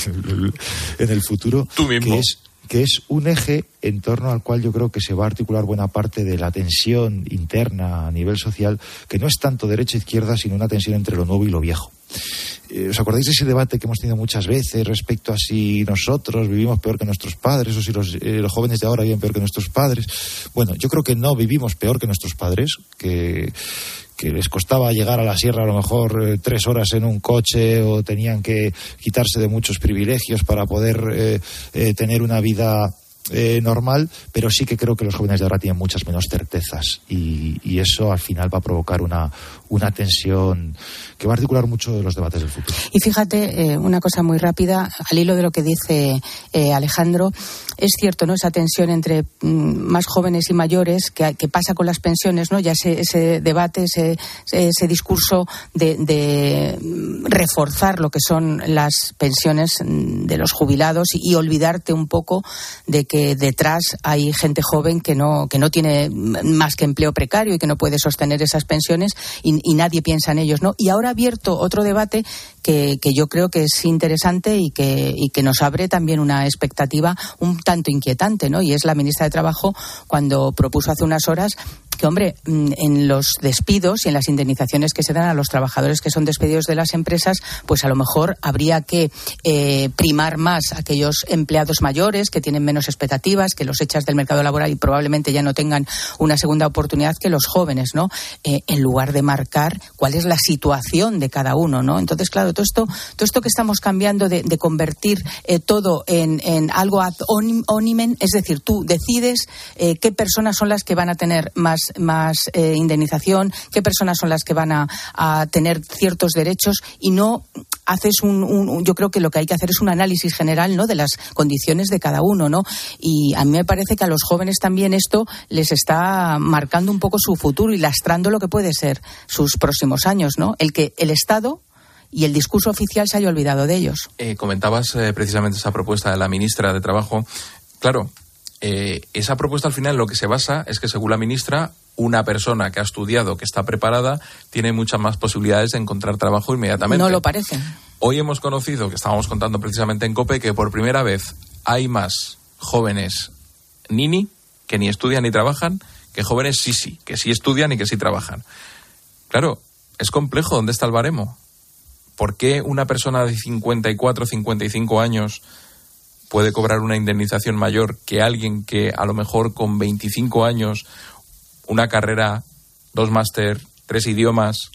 en el futuro. Tú mismo. Que es, que es un eje en torno al cual yo creo que se va a articular buena parte de la tensión interna a nivel social, que no es tanto derecha-izquierda, sino una tensión entre lo nuevo y lo viejo. Eh, ¿Os acordáis de ese debate que hemos tenido muchas veces respecto a si nosotros vivimos peor que nuestros padres o si los, eh, los jóvenes de ahora viven peor que nuestros padres? Bueno, yo creo que no vivimos peor que nuestros padres, que... que les costaba llegar a la sierra a lo mejor eh, tres horas en un coche, o tenían que quitarse de muchos privilegios para poder eh, eh, tener una vida eh, normal, pero sí que creo que los jóvenes de ahora tienen muchas menos certezas, y, y eso al final va a provocar una, una tensión que va a articular mucho de los debates del futuro. Y fíjate, eh, una cosa muy rápida, al hilo de lo que dice eh, Alejandro, es cierto, ¿no? Esa tensión entre mm, más jóvenes y mayores que, que pasa con las pensiones, ¿no? Ya ese, ese debate, ese, ese discurso de, de reforzar lo que son las pensiones de los jubilados y, y olvidarte un poco de que detrás hay gente joven que no, que no tiene más que empleo precario y que no puede sostener esas pensiones, y, y nadie piensa en ellos, ¿no? Y ahora ha abierto otro debate que, que yo creo que es interesante y que, y que nos abre también una expectativa un tanto inquietante, ¿no? Y es la ministra de Trabajo cuando propuso hace unas horas que, hombre, en los despidos y en las indemnizaciones que se dan a los trabajadores que son despedidos de las empresas, pues a lo mejor habría que eh, primar más a aquellos empleados mayores que tienen menos expectativas, que los echas del mercado laboral y probablemente ya no tengan una segunda oportunidad, que los jóvenes, ¿no? Eh, en lugar de marcar cuál es la situación de cada uno, ¿no? Entonces, claro, todo esto, todo esto que estamos cambiando de, de convertir eh, todo en, en algo ad hominem, es decir, tú decides eh, qué personas son las que van a tener más más eh, indemnización, qué personas son las que van a, a tener ciertos derechos, y no haces un, un, yo creo que lo que hay que hacer es un análisis general, ¿no?, de las condiciones de cada uno, ¿no? Y a mí me parece que a los jóvenes también esto les está marcando un poco su futuro y lastrando lo que puede ser sus próximos años, ¿no? El que el Estado y el discurso oficial se haya olvidado de ellos. Eh, comentabas eh, precisamente esa propuesta de la ministra de Trabajo. Claro, Eh, esa propuesta al final en lo que se basa es que, según la ministra, una persona que ha estudiado, que está preparada, tiene muchas más posibilidades de encontrar trabajo inmediatamente. No lo parece. Hoy hemos conocido, que estábamos contando precisamente en COPE, que por primera vez hay más jóvenes nini, que ni estudian ni trabajan, que jóvenes sí, sí, que sí estudian y que sí trabajan. Claro, es complejo. ¿Dónde está el baremo? ¿Por qué una persona de cincuenta y cuatro, cincuenta y cinco años puede cobrar una indemnización mayor que alguien que a lo mejor con veinticinco años, una carrera, dos máster, tres idiomas,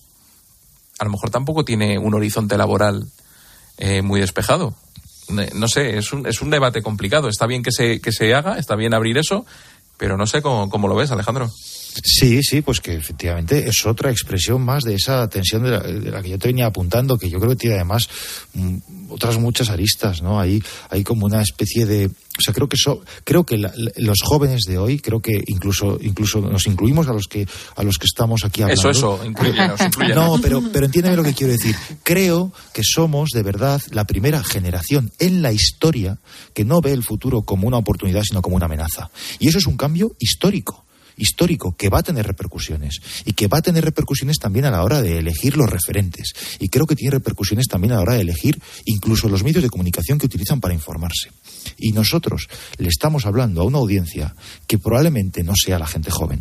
a lo mejor tampoco tiene un horizonte laboral eh, muy despejado? No sé, es un, es un debate complicado. Está bien que se, que se haga, está bien abrir eso, pero no sé cómo, cómo lo ves, Alejandro. Sí, sí, pues que efectivamente es otra expresión más de esa tensión de la, de la que yo te venía apuntando, que yo creo que tiene además m, otras muchas aristas, ¿no? Hay, hay como una especie de... O sea, creo que so, creo que la, la, los jóvenes de hoy, creo que incluso incluso nos incluimos a los que a los que estamos aquí hablando. Eso, eso, incluyenos, incluyenos. No, pero, pero entiéndeme lo que quiero decir. Creo que somos, de verdad, la primera generación en la historia que no ve el futuro como una oportunidad, sino como una amenaza. Y eso es un cambio histórico. histórico que va a tener repercusiones y que va a tener repercusiones también a la hora de elegir los referentes, y creo que tiene repercusiones también a la hora de elegir incluso los medios de comunicación que utilizan para informarse. Y nosotros le estamos hablando a una audiencia que probablemente no sea la gente joven,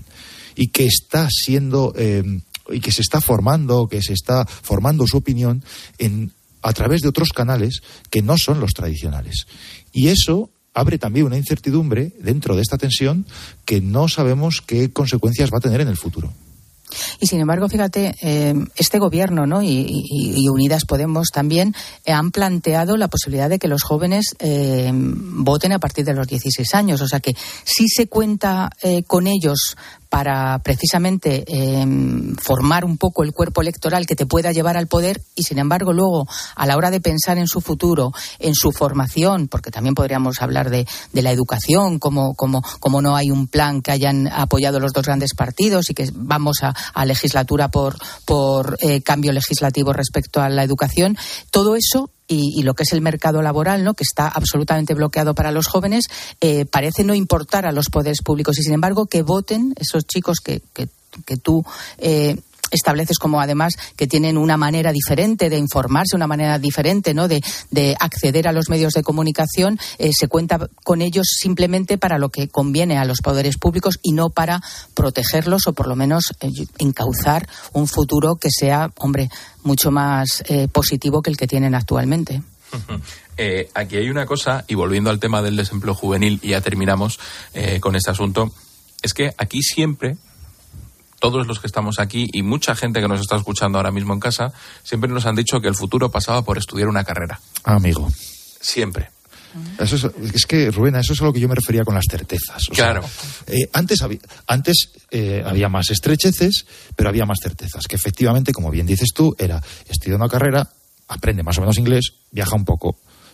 y que está siendo eh, y que se está formando, que se está formando su opinión en a través de otros canales que no son los tradicionales. Y eso abre también una incertidumbre dentro de esta tensión que no sabemos qué consecuencias va a tener en el futuro. Y sin embargo, fíjate, eh, este gobierno, ¿no? y, y, y Unidas Podemos también eh, han planteado la posibilidad de que los jóvenes eh, voten a partir de los dieciséis años. O sea que sí se cuenta eh, con ellos para precisamente eh, formar un poco el cuerpo electoral que te pueda llevar al poder, y sin embargo luego a la hora de pensar en su futuro, en su formación, porque también podríamos hablar de, de la educación, como, como, como no hay un plan que hayan apoyado los dos grandes partidos y que vamos a, a legislatura por, por eh, cambio legislativo respecto a la educación, todo eso. Y, y lo que es el mercado laboral, ¿no?, que está absolutamente bloqueado para los jóvenes, eh, parece no importar a los poderes públicos. Y sin embargo, que voten esos chicos que, que, que tú eh, estableces como además que tienen una manera diferente de informarse, una manera diferente, ¿no?, de, de acceder a los medios de comunicación, eh, se cuenta con ellos simplemente para lo que conviene a los poderes públicos y no para protegerlos o por lo menos eh, encauzar un futuro que sea, hombre, mucho más eh, positivo que el que tienen actualmente. Uh-huh. Eh, aquí hay una cosa, y volviendo al tema del desempleo juvenil, y ya terminamos eh, con este asunto, es que aquí siempre, todos los que estamos aquí y mucha gente que nos está escuchando ahora mismo en casa, siempre nos han dicho que el futuro pasaba por estudiar una carrera. Ah, amigo. Siempre. Eso es, es que, Rubén, a eso es a lo que yo me refería con las certezas. O claro. Sea, eh, antes había, antes eh, había más estrecheces, pero había más certezas. Que efectivamente, como bien dices tú, era estudia una carrera, aprende más o menos inglés, viaja un poco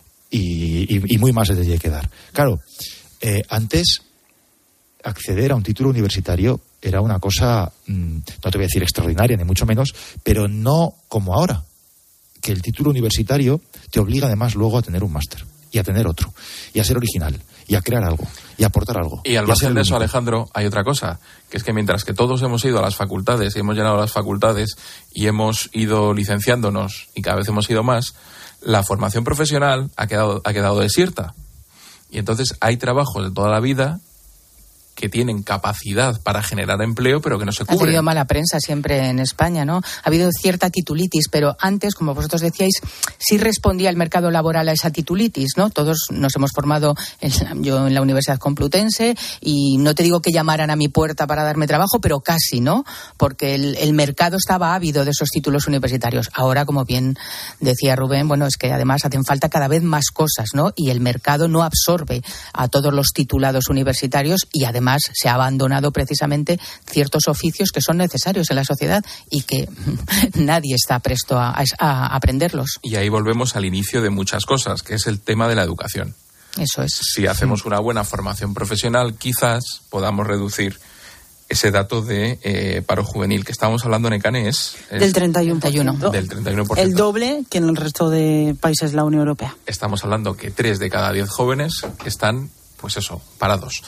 y, y, y muy más se te tiene que dar. Claro, eh, antes acceder a un título universitario era una cosa, mmm, no te voy a decir extraordinaria, ni mucho menos, pero no como ahora, que el título universitario te obliga además luego a tener un máster. Y a tener otro, y a ser original, y a crear algo, y a aportar algo. Y al margen de eso, Alejandro, hay otra cosa, que es que mientras que todos hemos ido a las facultades, y hemos llenado las facultades, y hemos ido licenciándonos, y cada vez hemos ido más, la formación profesional ha quedado, ha quedado desierta. Y entonces hay trabajos de toda la vida que tienen capacidad para generar empleo, pero que no se cubren. Ha tenido mala prensa siempre en España, ¿no? Ha habido cierta titulitis, pero antes, como vosotros decíais, sí respondía el mercado laboral a esa titulitis, ¿no? Todos nos hemos formado, en, yo en la Universidad Complutense, y no te digo que llamaran a mi puerta para darme trabajo, pero casi, ¿no? Porque el, el mercado estaba ávido de esos títulos universitarios. Ahora, como bien decía Rubén, bueno, es que además hacen falta cada vez más cosas, ¿no? Y el mercado no absorbe a todos los titulados universitarios, y además se ha abandonado precisamente ciertos oficios que son necesarios en la sociedad y que nadie está presto a, a aprenderlos. Y ahí volvemos al inicio de muchas cosas, que es el tema de la educación. Eso es. Si hacemos una buena formación profesional, quizás podamos reducir ese dato de eh, paro juvenil que estábamos hablando en Ecane es, es del treinta y uno por ciento. Del treinta y uno por ciento. El doble que en el resto de países de la Unión Europea. Estamos hablando que tres de cada diez jóvenes están, pues eso, parados.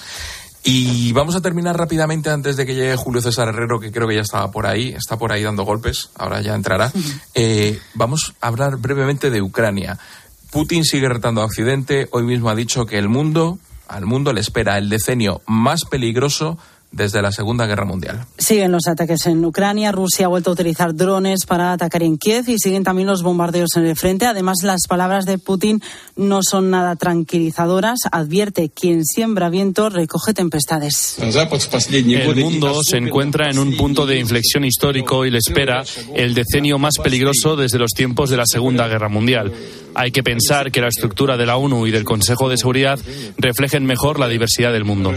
Y vamos a terminar rápidamente antes de que llegue Julio César Herrero, que creo que ya estaba por ahí, está por ahí dando golpes, ahora ya entrará. Eh, vamos a hablar brevemente de Ucrania. Putin sigue retando a Occidente, hoy mismo ha dicho que el mundo, al mundo le espera el decenio más peligroso desde la Segunda Guerra Mundial. Siguen los ataques en Ucrania, Rusia ha vuelto a utilizar drones para atacar en Kiev y siguen también los bombardeos en el frente. Además, las palabras de Putin no son nada tranquilizadoras. Advierte: quien siembra viento recoge tempestades. El mundo se encuentra en un punto de inflexión histórico y le espera el decenio más peligroso desde los tiempos de la Segunda Guerra Mundial. Hay que pensar que la estructura de la ONU y del Consejo de Seguridad reflejen mejor la diversidad del mundo.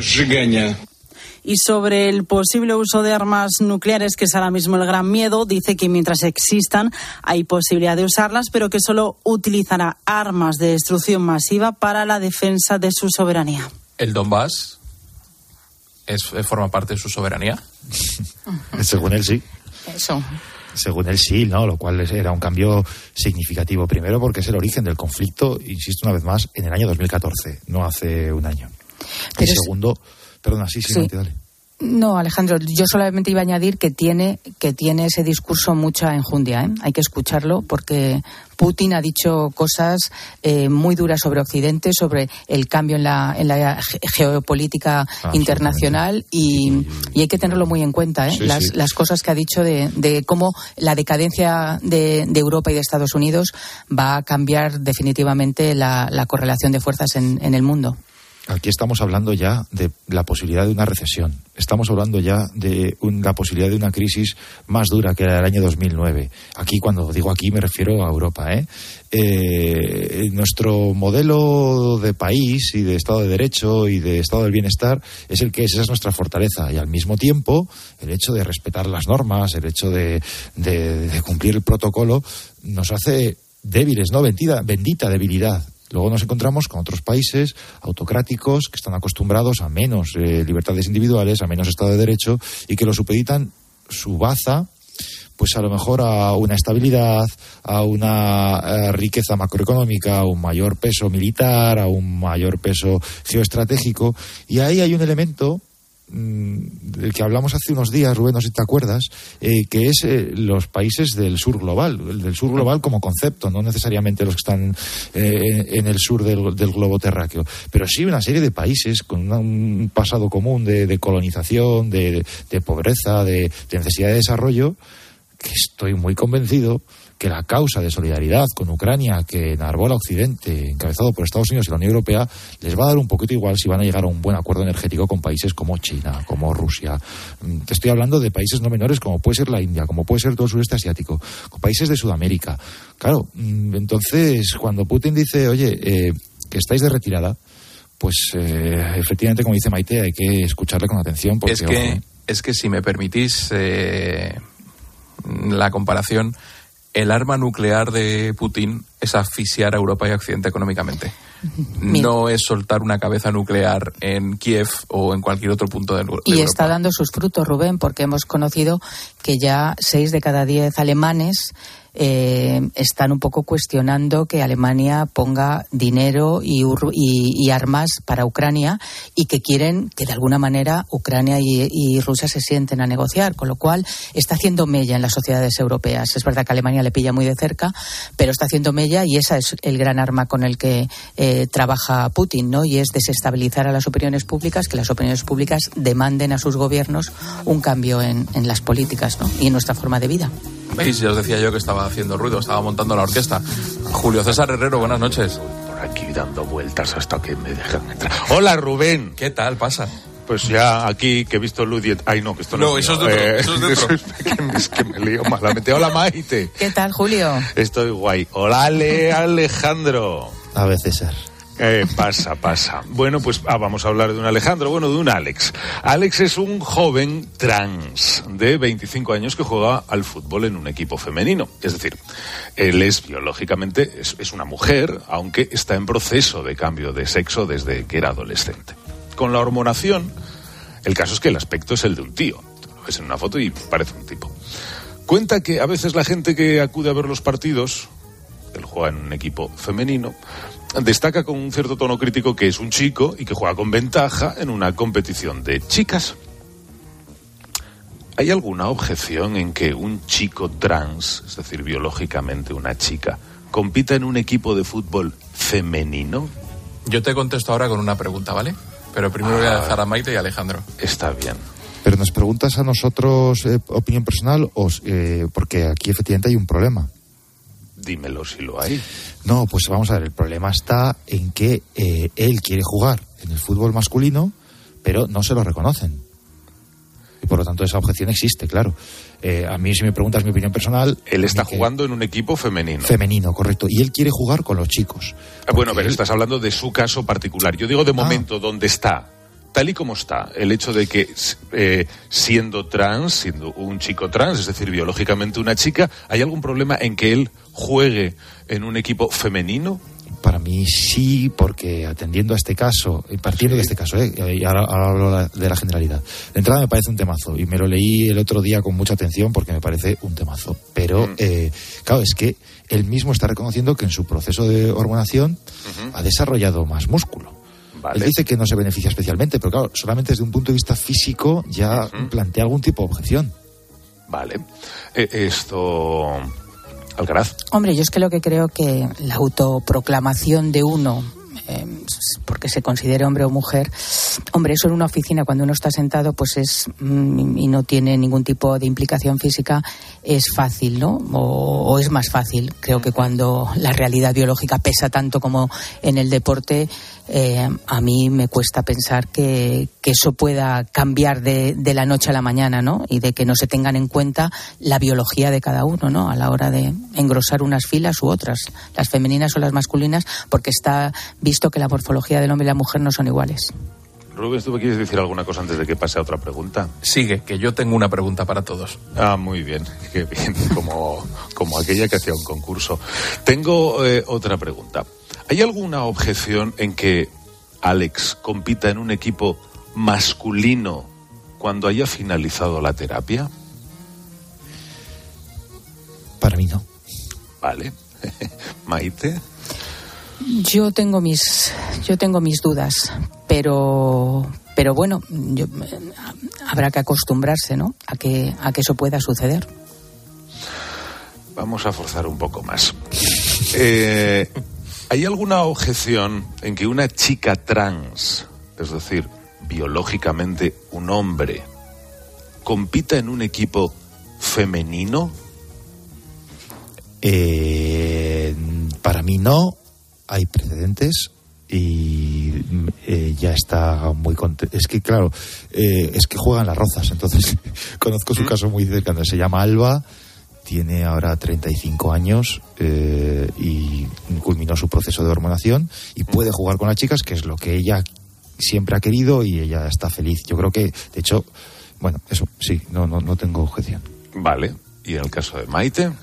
Y sobre el posible uso de armas nucleares, que es ahora mismo el gran miedo, dice que mientras existan hay posibilidad de usarlas, pero que solo utilizará armas de destrucción masiva para la defensa de su soberanía. ¿El Donbass es, forma parte de su soberanía? Según él, sí. Eso. Según él, sí, ¿no? Lo cual era un cambio significativo. Primero porque es el origen del conflicto, insisto una vez más, en el año dos mil catorce, no hace un año. Pero y segundo... Perdona, sí, sí, sí. Mati, dale. No, Alejandro, yo solamente iba a añadir que tiene que tiene ese discurso mucha enjundia, ¿eh? Hay que escucharlo porque Putin ha dicho cosas eh, muy duras sobre Occidente, sobre el cambio en la, en la geopolítica ah, internacional y, y hay que tenerlo muy en cuenta, ¿eh? Sí, las, sí. las cosas que ha dicho de, de cómo la decadencia de, de Europa y de Estados Unidos va a cambiar definitivamente la, la correlación de fuerzas en, en el mundo. Aquí estamos hablando ya de la posibilidad de una recesión. Estamos hablando ya de un, la posibilidad de una crisis más dura que la del año dos mil nueve. Aquí, cuando digo aquí, me refiero a Europa, ¿eh? Eh, nuestro modelo de país y de Estado de Derecho y de Estado del Bienestar es el que es, esa es nuestra fortaleza. Y al mismo tiempo, el hecho de respetar las normas, el hecho de, de, de cumplir el protocolo, nos hace débiles, ¿no? Bendita, bendita debilidad. Luego nos encontramos con otros países autocráticos que están acostumbrados a menos eh, libertades individuales, a menos Estado de Derecho y que lo supeditan su baza pues a lo mejor a una estabilidad, a una eh, riqueza macroeconómica, a un mayor peso militar, a un mayor peso geoestratégico. Y ahí hay un elemento del que hablamos hace unos días, Rubén, no sé si te acuerdas, eh, que es eh, los países del sur global, el del sur global como concepto, no necesariamente los que están eh, en el sur del, del globo terráqueo, pero sí una serie de países con una, un pasado común de, de colonización, de, de, de pobreza, de, de necesidad de desarrollo, que estoy muy convencido que la causa de solidaridad con Ucrania que enarbola Occidente, encabezado por Estados Unidos y la Unión Europea, les va a dar un poquito igual si van a llegar a un buen acuerdo energético con países como China, como Rusia. Te estoy hablando de países no menores como puede ser la India, como puede ser todo el sureste asiático, con países de Sudamérica. Claro, entonces cuando Putin dice, oye, eh, que estáis de retirada, pues eh, efectivamente, como dice Maite, hay que escucharle con atención. Porque, es que, ojo, es que si me permitís eh, la comparación, el arma nuclear de Putin es asfixiar a Europa y a Occidente económicamente. No es soltar una cabeza nuclear en Kiev o en cualquier otro punto de, de Europa. Y está dando sus frutos, Rubén, porque hemos conocido que ya seis de cada diez alemanes eh, están un poco cuestionando que Alemania ponga dinero y, y, y armas para Ucrania y que quieren que de alguna manera Ucrania y, y Rusia se sienten a negociar, con lo cual está haciendo mella en las sociedades europeas. Es verdad que Alemania le pilla muy de cerca, pero está haciendo mella y esa es el gran arma con el que eh, trabaja Putin, ¿no? Y es desestabilizar a las opiniones públicas, que las opiniones públicas demanden a sus gobiernos un cambio en, en las políticas, ¿no? Y en nuestra forma de vida. ¿Veis? Ya os decía yo que estaba haciendo ruido, estaba montando la orquesta. Julio César Herrero, buenas noches. Por aquí dando vueltas hasta que me dejan entrar. Hola, Rubén. ¿Qué tal? Pasa. Pues ya aquí que he visto luz y... Ay, no, que esto no, no es eso, es de otro, eh, eso es de otro. Es que, es que me lío malamente. Hola, Maite. ¿Qué tal, Julio? Estoy guay. Hola, Ale, Alejandro. A ver, César. Eh, pasa, pasa. Bueno, pues ah, vamos a hablar de un Alejandro, bueno, de un Alex. Alex es un joven trans de veinticinco años que juega al fútbol en un equipo femenino. Es decir, él es biológicamente, es, es una mujer, aunque está en proceso de cambio de sexo desde que era adolescente. Con la hormonación, el caso es que el aspecto es el de un tío. Tú lo ves en una foto y parece un tipo. Cuenta que a veces la gente que acude a ver los partidos, él juega en un equipo femenino, destaca con un cierto tono crítico que es un chico y que juega con ventaja en una competición de chicas. ¿Hay alguna objeción en que un chico trans, es decir, biológicamente una chica, compita en un equipo de fútbol femenino? Yo te contesto ahora con una pregunta, ¿vale? Pero primero ah, voy a dejar a Maite y a Alejandro. Está bien. Pero nos preguntas a nosotros eh, opinión personal, o, eh, porque aquí efectivamente hay un problema. Dímelo si lo hay. No, pues vamos a ver, el problema está en que eh, él quiere jugar en el fútbol masculino, pero no se lo reconocen. Y por lo tanto esa objeción existe, claro. Eh, a mí, si me preguntas mi opinión personal... Él está jugando en un equipo femenino. Femenino, correcto. Y él quiere jugar con los chicos. Bueno, pero él... estás hablando de su caso particular. Yo digo de momento, ah. donde está. Tal y como está, el hecho de que eh, siendo trans, siendo un chico trans, es decir, biológicamente una chica, ¿hay algún problema en que él juegue en un equipo femenino? Para mí sí, porque atendiendo a este caso, partiendo sí. de este caso, ¿eh? y ahora, ahora hablo de la generalidad. De entrada me parece un temazo, y me lo leí el otro día con mucha atención porque me parece un temazo. Pero, mm. eh, claro, es que él mismo está reconociendo que en su proceso de hormonación uh-huh. ha desarrollado más músculo. Vale. Él dice que no se beneficia especialmente, pero claro, solamente desde un punto de vista físico ya uh-huh. plantea algún tipo de objeción. Vale. Eh, esto... Alcaraz. Hombre, yo es que lo que creo que la autoproclamación de uno, eh, porque se considere hombre o mujer, hombre, eso en una oficina cuando uno está sentado pues es mm, y no tiene ningún tipo de implicación física, es fácil, ¿no? O, o es más fácil. Creo que cuando la realidad biológica pesa tanto como en el deporte, eh, a mí me cuesta pensar que, que eso pueda cambiar de, de la noche a la mañana, ¿no? Y de que no se tengan en cuenta la biología de cada uno, ¿no? A la hora de engrosar unas filas u otras, las femeninas o las masculinas, porque está visto que la morfología del hombre y la mujer no son iguales. Rubens, ¿tú me quieres decir alguna cosa antes de que pase a otra pregunta? Sigue, que yo tengo una pregunta para todos. Ah, muy bien, qué bien, como, como aquella que hacía un concurso. Tengo eh, otra pregunta. ¿Hay alguna objeción en que Alex compita en un equipo masculino cuando haya finalizado la terapia? Para mí no. Vale. Maite. Yo tengo mis, yo tengo mis dudas, pero, pero bueno, yo, habrá que acostumbrarse, ¿no? A que, a que eso pueda suceder. Vamos a forzar un poco más. Eh, ¿Hay alguna objeción en que una chica trans, es decir, biológicamente un hombre, compita en un equipo femenino? Eh, para mí no. Hay precedentes y eh, ya está muy contento. Es que, claro, eh, es que juegan las Rozas, entonces conozco su caso muy cercano. Se llama Alba, tiene ahora treinta y cinco años eh, y culminó su proceso de hormonación y puede jugar con las chicas, que es lo que ella siempre ha querido y ella está feliz. Yo creo que, de hecho, bueno, eso, sí, no, no, no tengo objeción. Vale. ¿Y en el caso de Maite?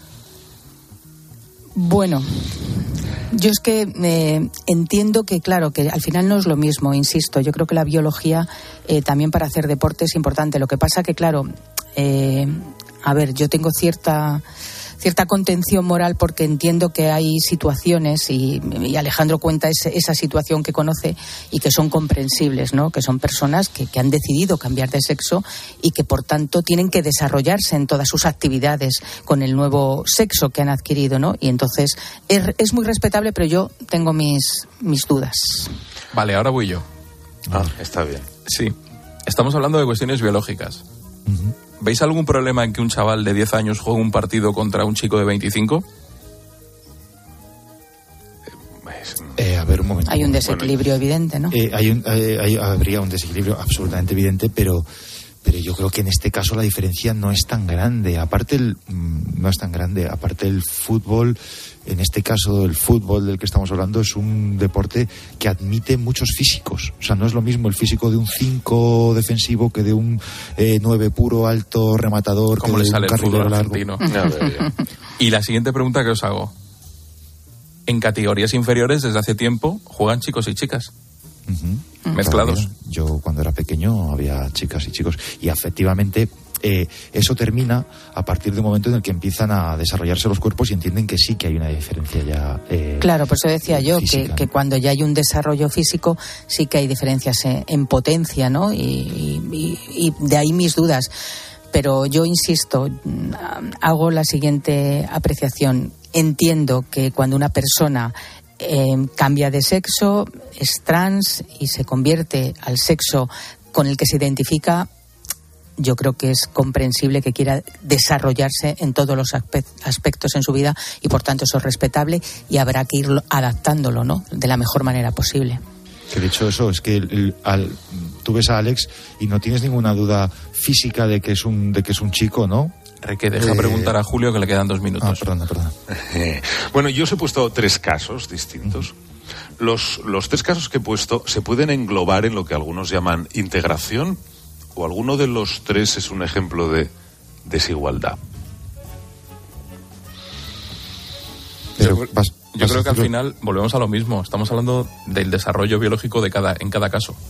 Bueno, yo es que eh, entiendo que, claro, que al final no es lo mismo, insisto. Yo creo que la biología eh, también para hacer deporte es importante. Lo que pasa que, claro, eh, a ver, yo tengo cierta cierta contención moral porque entiendo que hay situaciones y, y Alejandro cuenta ese, esa situación que conoce y que son comprensibles, ¿no? Que son personas que, que han decidido cambiar de sexo y que por tanto tienen que desarrollarse en todas sus actividades con el nuevo sexo que han adquirido, ¿no? Y entonces es, es muy respetable, pero yo tengo mis, mis dudas. Vale, ahora voy yo. Ah, está bien. Sí, estamos hablando de cuestiones biológicas. Uh-huh. ¿Veis algún problema en que un chaval de diez años juegue un partido contra un chico de veinticinco? Eh, a ver, un momento. Hay un desequilibrio bueno, evidente, ¿no? Eh, hay un, eh, hay, habría un desequilibrio absolutamente evidente, pero, pero yo creo que en este caso la diferencia no es tan grande. Aparte, el, no es tan grande. Aparte, el fútbol, en este caso, el fútbol del que estamos hablando, es un deporte que admite muchos físicos. O sea, no es lo mismo el físico de un cinco defensivo que de un eh, nueve puro, alto, rematador. ¿Cómo que le de sale un el fútbol largo. argentino? Y la siguiente pregunta que os hago. En categorías inferiores, desde hace tiempo, juegan chicos y chicas. Uh-huh. Mezclados. Claro, yo cuando era pequeño había chicas y chicos. Y efectivamente eh, eso termina a partir del momento en el que empiezan a desarrollarse los cuerpos y entienden que sí que hay una diferencia ya. Eh, claro, por eso decía yo física, que, ¿no? que cuando ya hay un desarrollo físico sí que hay diferencias en, en potencia, ¿no? Y, y, y de ahí mis dudas. Pero yo insisto, hago la siguiente apreciación. Entiendo que cuando una persona eh, cambia de sexo, es trans y se convierte al sexo con el que se identifica, yo creo que es comprensible que quiera desarrollarse en todos los aspectos en su vida y por tanto eso es respetable y habrá que ir adaptándolo, ¿no? De la mejor manera posible. Que de hecho eso es que el, el, al, tú ves a Alex y no tienes ninguna duda física de que es un de que es un chico, ¿no? Reque, deja eh... preguntar a Julio que le quedan dos minutos. Ah, perdón, perdón. Bueno, yo os he puesto tres casos distintos. Uh-huh. Los, los tres casos que he puesto se pueden englobar en lo que algunos llaman integración, o alguno de los tres es un ejemplo de desigualdad. Pero, yo, vas, yo vas creo que al final volvemos a lo mismo. Estamos hablando del desarrollo biológico de cada, en cada caso.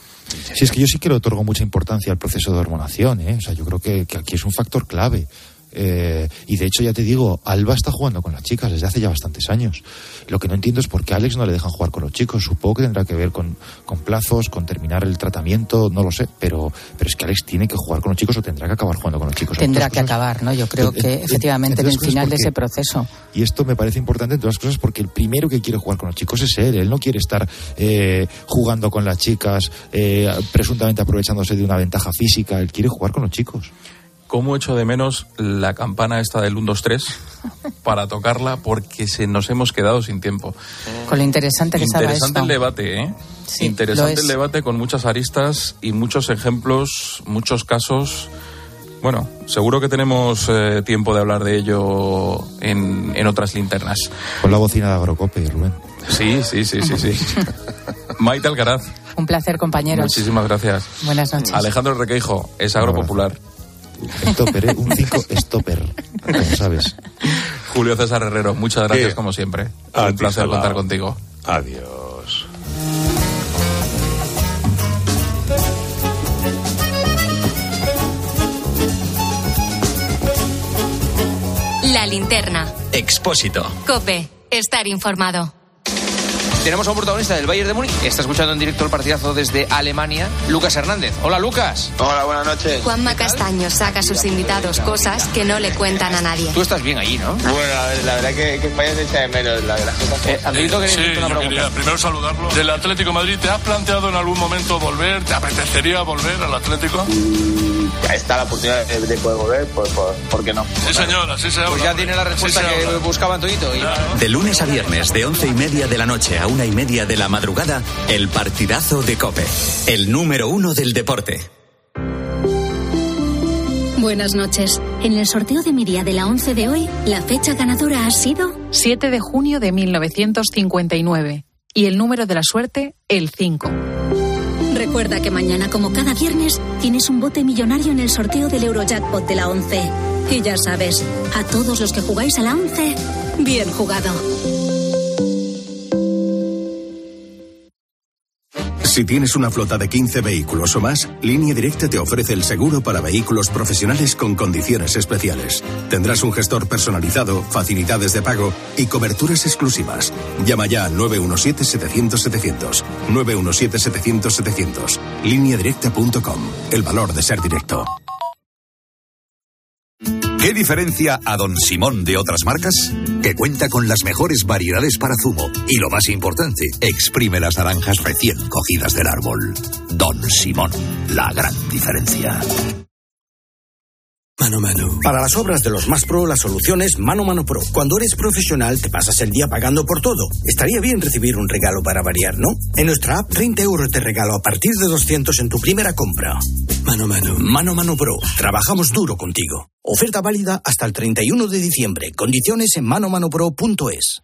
Sí, es que yo sí que le otorgo mucha importancia al proceso de hormonación, ¿eh? O sea, yo creo que, que aquí es un factor clave. Eh, y de hecho, ya te digo, Alba está jugando con las chicas desde hace ya bastantes años. Lo que no entiendo es por qué a Alex no le dejan jugar con los chicos. Supongo que tendrá que ver con, con plazos, con terminar el tratamiento, no lo sé, pero, pero es que Alex tiene que jugar con los chicos o tendrá que acabar jugando con los chicos. Tendrá que acabar, ¿no? Yo creo que en, efectivamente en el final de ese proceso. Y esto me parece importante, entre otras cosas, porque el primero que quiere jugar con los chicos es él. Él no quiere estar eh, jugando con las chicas, eh, presuntamente aprovechándose de una ventaja física. Él quiere jugar con los chicos. ¿Cómo echo de menos la campana esta del uno dos tres para tocarla? Porque se nos hemos quedado sin tiempo. Con lo interesante que estaba Interesante el esto. debate, ¿eh? Sí, Interesante el debate con muchas aristas y muchos ejemplos, muchos casos. Bueno, seguro que tenemos eh, tiempo de hablar de ello en, en otras linternas. Con la bocina de Agrocope, Rubén. Sí, sí, sí, sí, sí. Maite Alcaraz. Un placer, compañeros. Muchísimas gracias. Buenas noches. Alejandro Requeijo, es Agropopular. Stopper, ¿eh? Un cinco stopper, como sabes. Julio César Herrero, muchas gracias ¿Qué? como siempre. A Un ti, placer Salao. contar contigo. Adiós. La linterna. Expósito. COPE. Estar informado. Tenemos a un protagonista del Bayern de Múnich. Está escuchando en directo el partidazo desde Alemania, Lucas Hernández. Hola, Lucas. Hola, buenas noches. Juanma Castaño saca a sus invitados cosas que no le cuentan a nadie. Tú estás bien allí, ¿no? Bueno, la, la verdad que, que España se echa de menos la de las cosas. Eh, Andrito, ¿queréis Sí, hacerte una yo pregunta? quería primero saludarlo. Del Atlético de Madrid, ¿te has planteado en algún momento volver? ¿Te apetecería volver al Atlético? Ya está la oportunidad de, de poder volver, pues, pues ¿por qué no? Sí, señora, sí se habla. Pues ya tiene la respuesta Sí se que habla. buscaba Antoñito. Y... De lunes a viernes, de once y media de la noche a una y media de la madrugada, el partidazo de COPE. El número uno del deporte. Buenas noches. En el sorteo de mi día de la once de hoy, la fecha ganadora ha sido siete de junio de mil novecientos cincuenta y nueve. Y el número de la suerte, el cinco. Recuerda que mañana, como cada viernes, tienes un bote millonario en el sorteo del Eurojackpot de la once. Y ya sabes, a todos los que jugáis a la once, bien jugado. Si tienes una flota de quince vehículos o más, Línea Directa te ofrece el seguro para vehículos profesionales con condiciones especiales. Tendrás un gestor personalizado, facilidades de pago y coberturas exclusivas. Llama ya al nueve uno siete, setecientos, setecientos. nueve uno siete, setecientos, setecientos. línea directa punto com. El valor de ser directo. ¿Qué diferencia a Don Simón de otras marcas? Que cuenta con las mejores variedades para zumo. Y lo más importante, exprime las naranjas recién cogidas del árbol. Don Simón, la gran diferencia. Mano Mano. Para las obras de los más pro, la solución es Mano Mano Pro. Cuando eres profesional, te pasas el día pagando por todo. Estaría bien recibir un regalo para variar, ¿no? En nuestra app, treinta euros de regalo a partir de doscientos en tu primera compra. Mano Mano. Mano Mano Pro. Trabajamos duro contigo. Oferta válida hasta el treinta y uno de diciembre. Condiciones en mano mano pro punto es.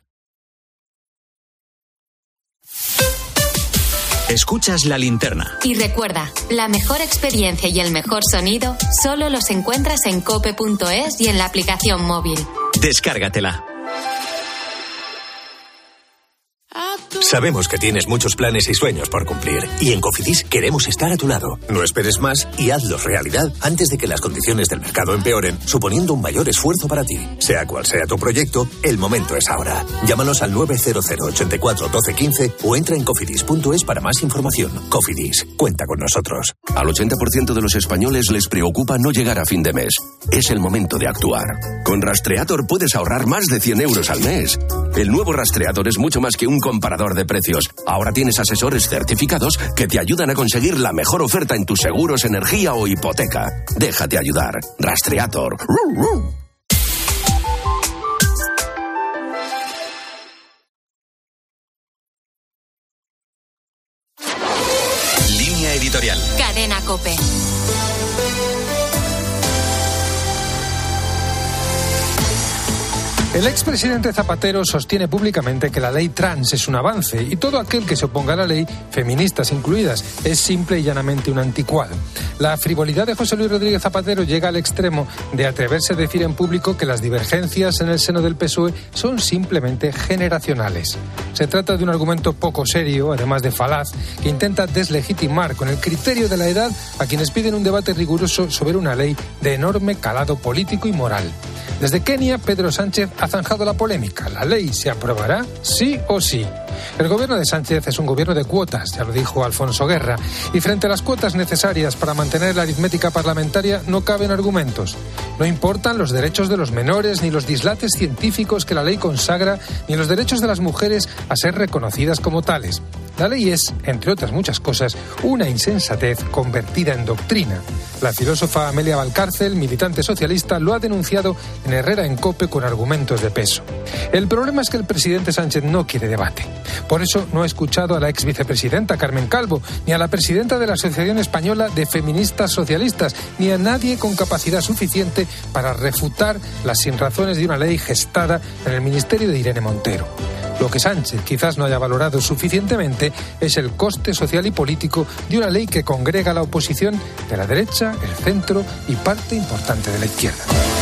Escuchas La Linterna. Y recuerda, la mejor experiencia y el mejor sonido solo los encuentras en cope punto es y en la aplicación móvil. Descárgatela. Sabemos que tienes muchos planes y sueños por cumplir y en Cofidis queremos estar a tu lado. No esperes más y hazlos realidad antes de que las condiciones del mercado empeoren, suponiendo un mayor esfuerzo para ti. Sea cual sea tu proyecto, el momento es ahora. Llámanos al nueve cero cero, ochenta y cuatro, doce, quince o entra en cofidis punto es para más información. Cofidis, cuenta con nosotros. Al ochenta por ciento de los españoles les preocupa no llegar a fin de mes. Es el momento de actuar. Con Rastreator puedes ahorrar más de cien euros al mes. El nuevo Rastreator es mucho más que un comparador de precios. Ahora tienes asesores certificados que te ayudan a conseguir la mejor oferta en tus seguros, energía o hipoteca. Déjate ayudar. Rastreator. Línea editorial. Cadena COPE. El expresidente Zapatero sostiene públicamente que la ley trans es un avance y todo aquel que se oponga a la ley, feministas incluidas, es simple y llanamente un anticuado. La frivolidad de José Luis Rodríguez Zapatero llega al extremo de atreverse a decir en público que las divergencias en el seno del P S O E son simplemente generacionales. Se trata de un argumento poco serio, además de falaz, que intenta deslegitimar con el criterio de la edad a quienes piden un debate riguroso sobre una ley de enorme calado político y moral. Desde Kenia, Pedro Sánchez ha zanjado la polémica. La ley se aprobará sí o sí. El gobierno de Sánchez es un gobierno de cuotas, ya lo dijo Alfonso Guerra, y frente a las cuotas necesarias para mantener la aritmética parlamentaria no caben argumentos. No importan los derechos de los menores, ni los dislates científicos que la ley consagra, ni los derechos de las mujeres a ser reconocidas como tales. La ley es, entre otras muchas cosas, una insensatez convertida en doctrina. La filósofa Amelia Valcárcel, militante socialista, lo ha denunciado en Herrera en COPE con argumentos de peso. El problema es que el presidente Sánchez no quiere debate. Por eso no ha escuchado a la ex vicepresidenta Carmen Calvo, ni a la presidenta de la Asociación Española de Feministas Socialistas, ni a nadie con capacidad suficiente para refutar las sinrazones de una ley gestada en el ministerio de Irene Montero. Lo que Sánchez quizás no haya valorado suficientemente es el coste social y político de una ley que congrega a la oposición de la derecha, el centro y parte importante de la izquierda.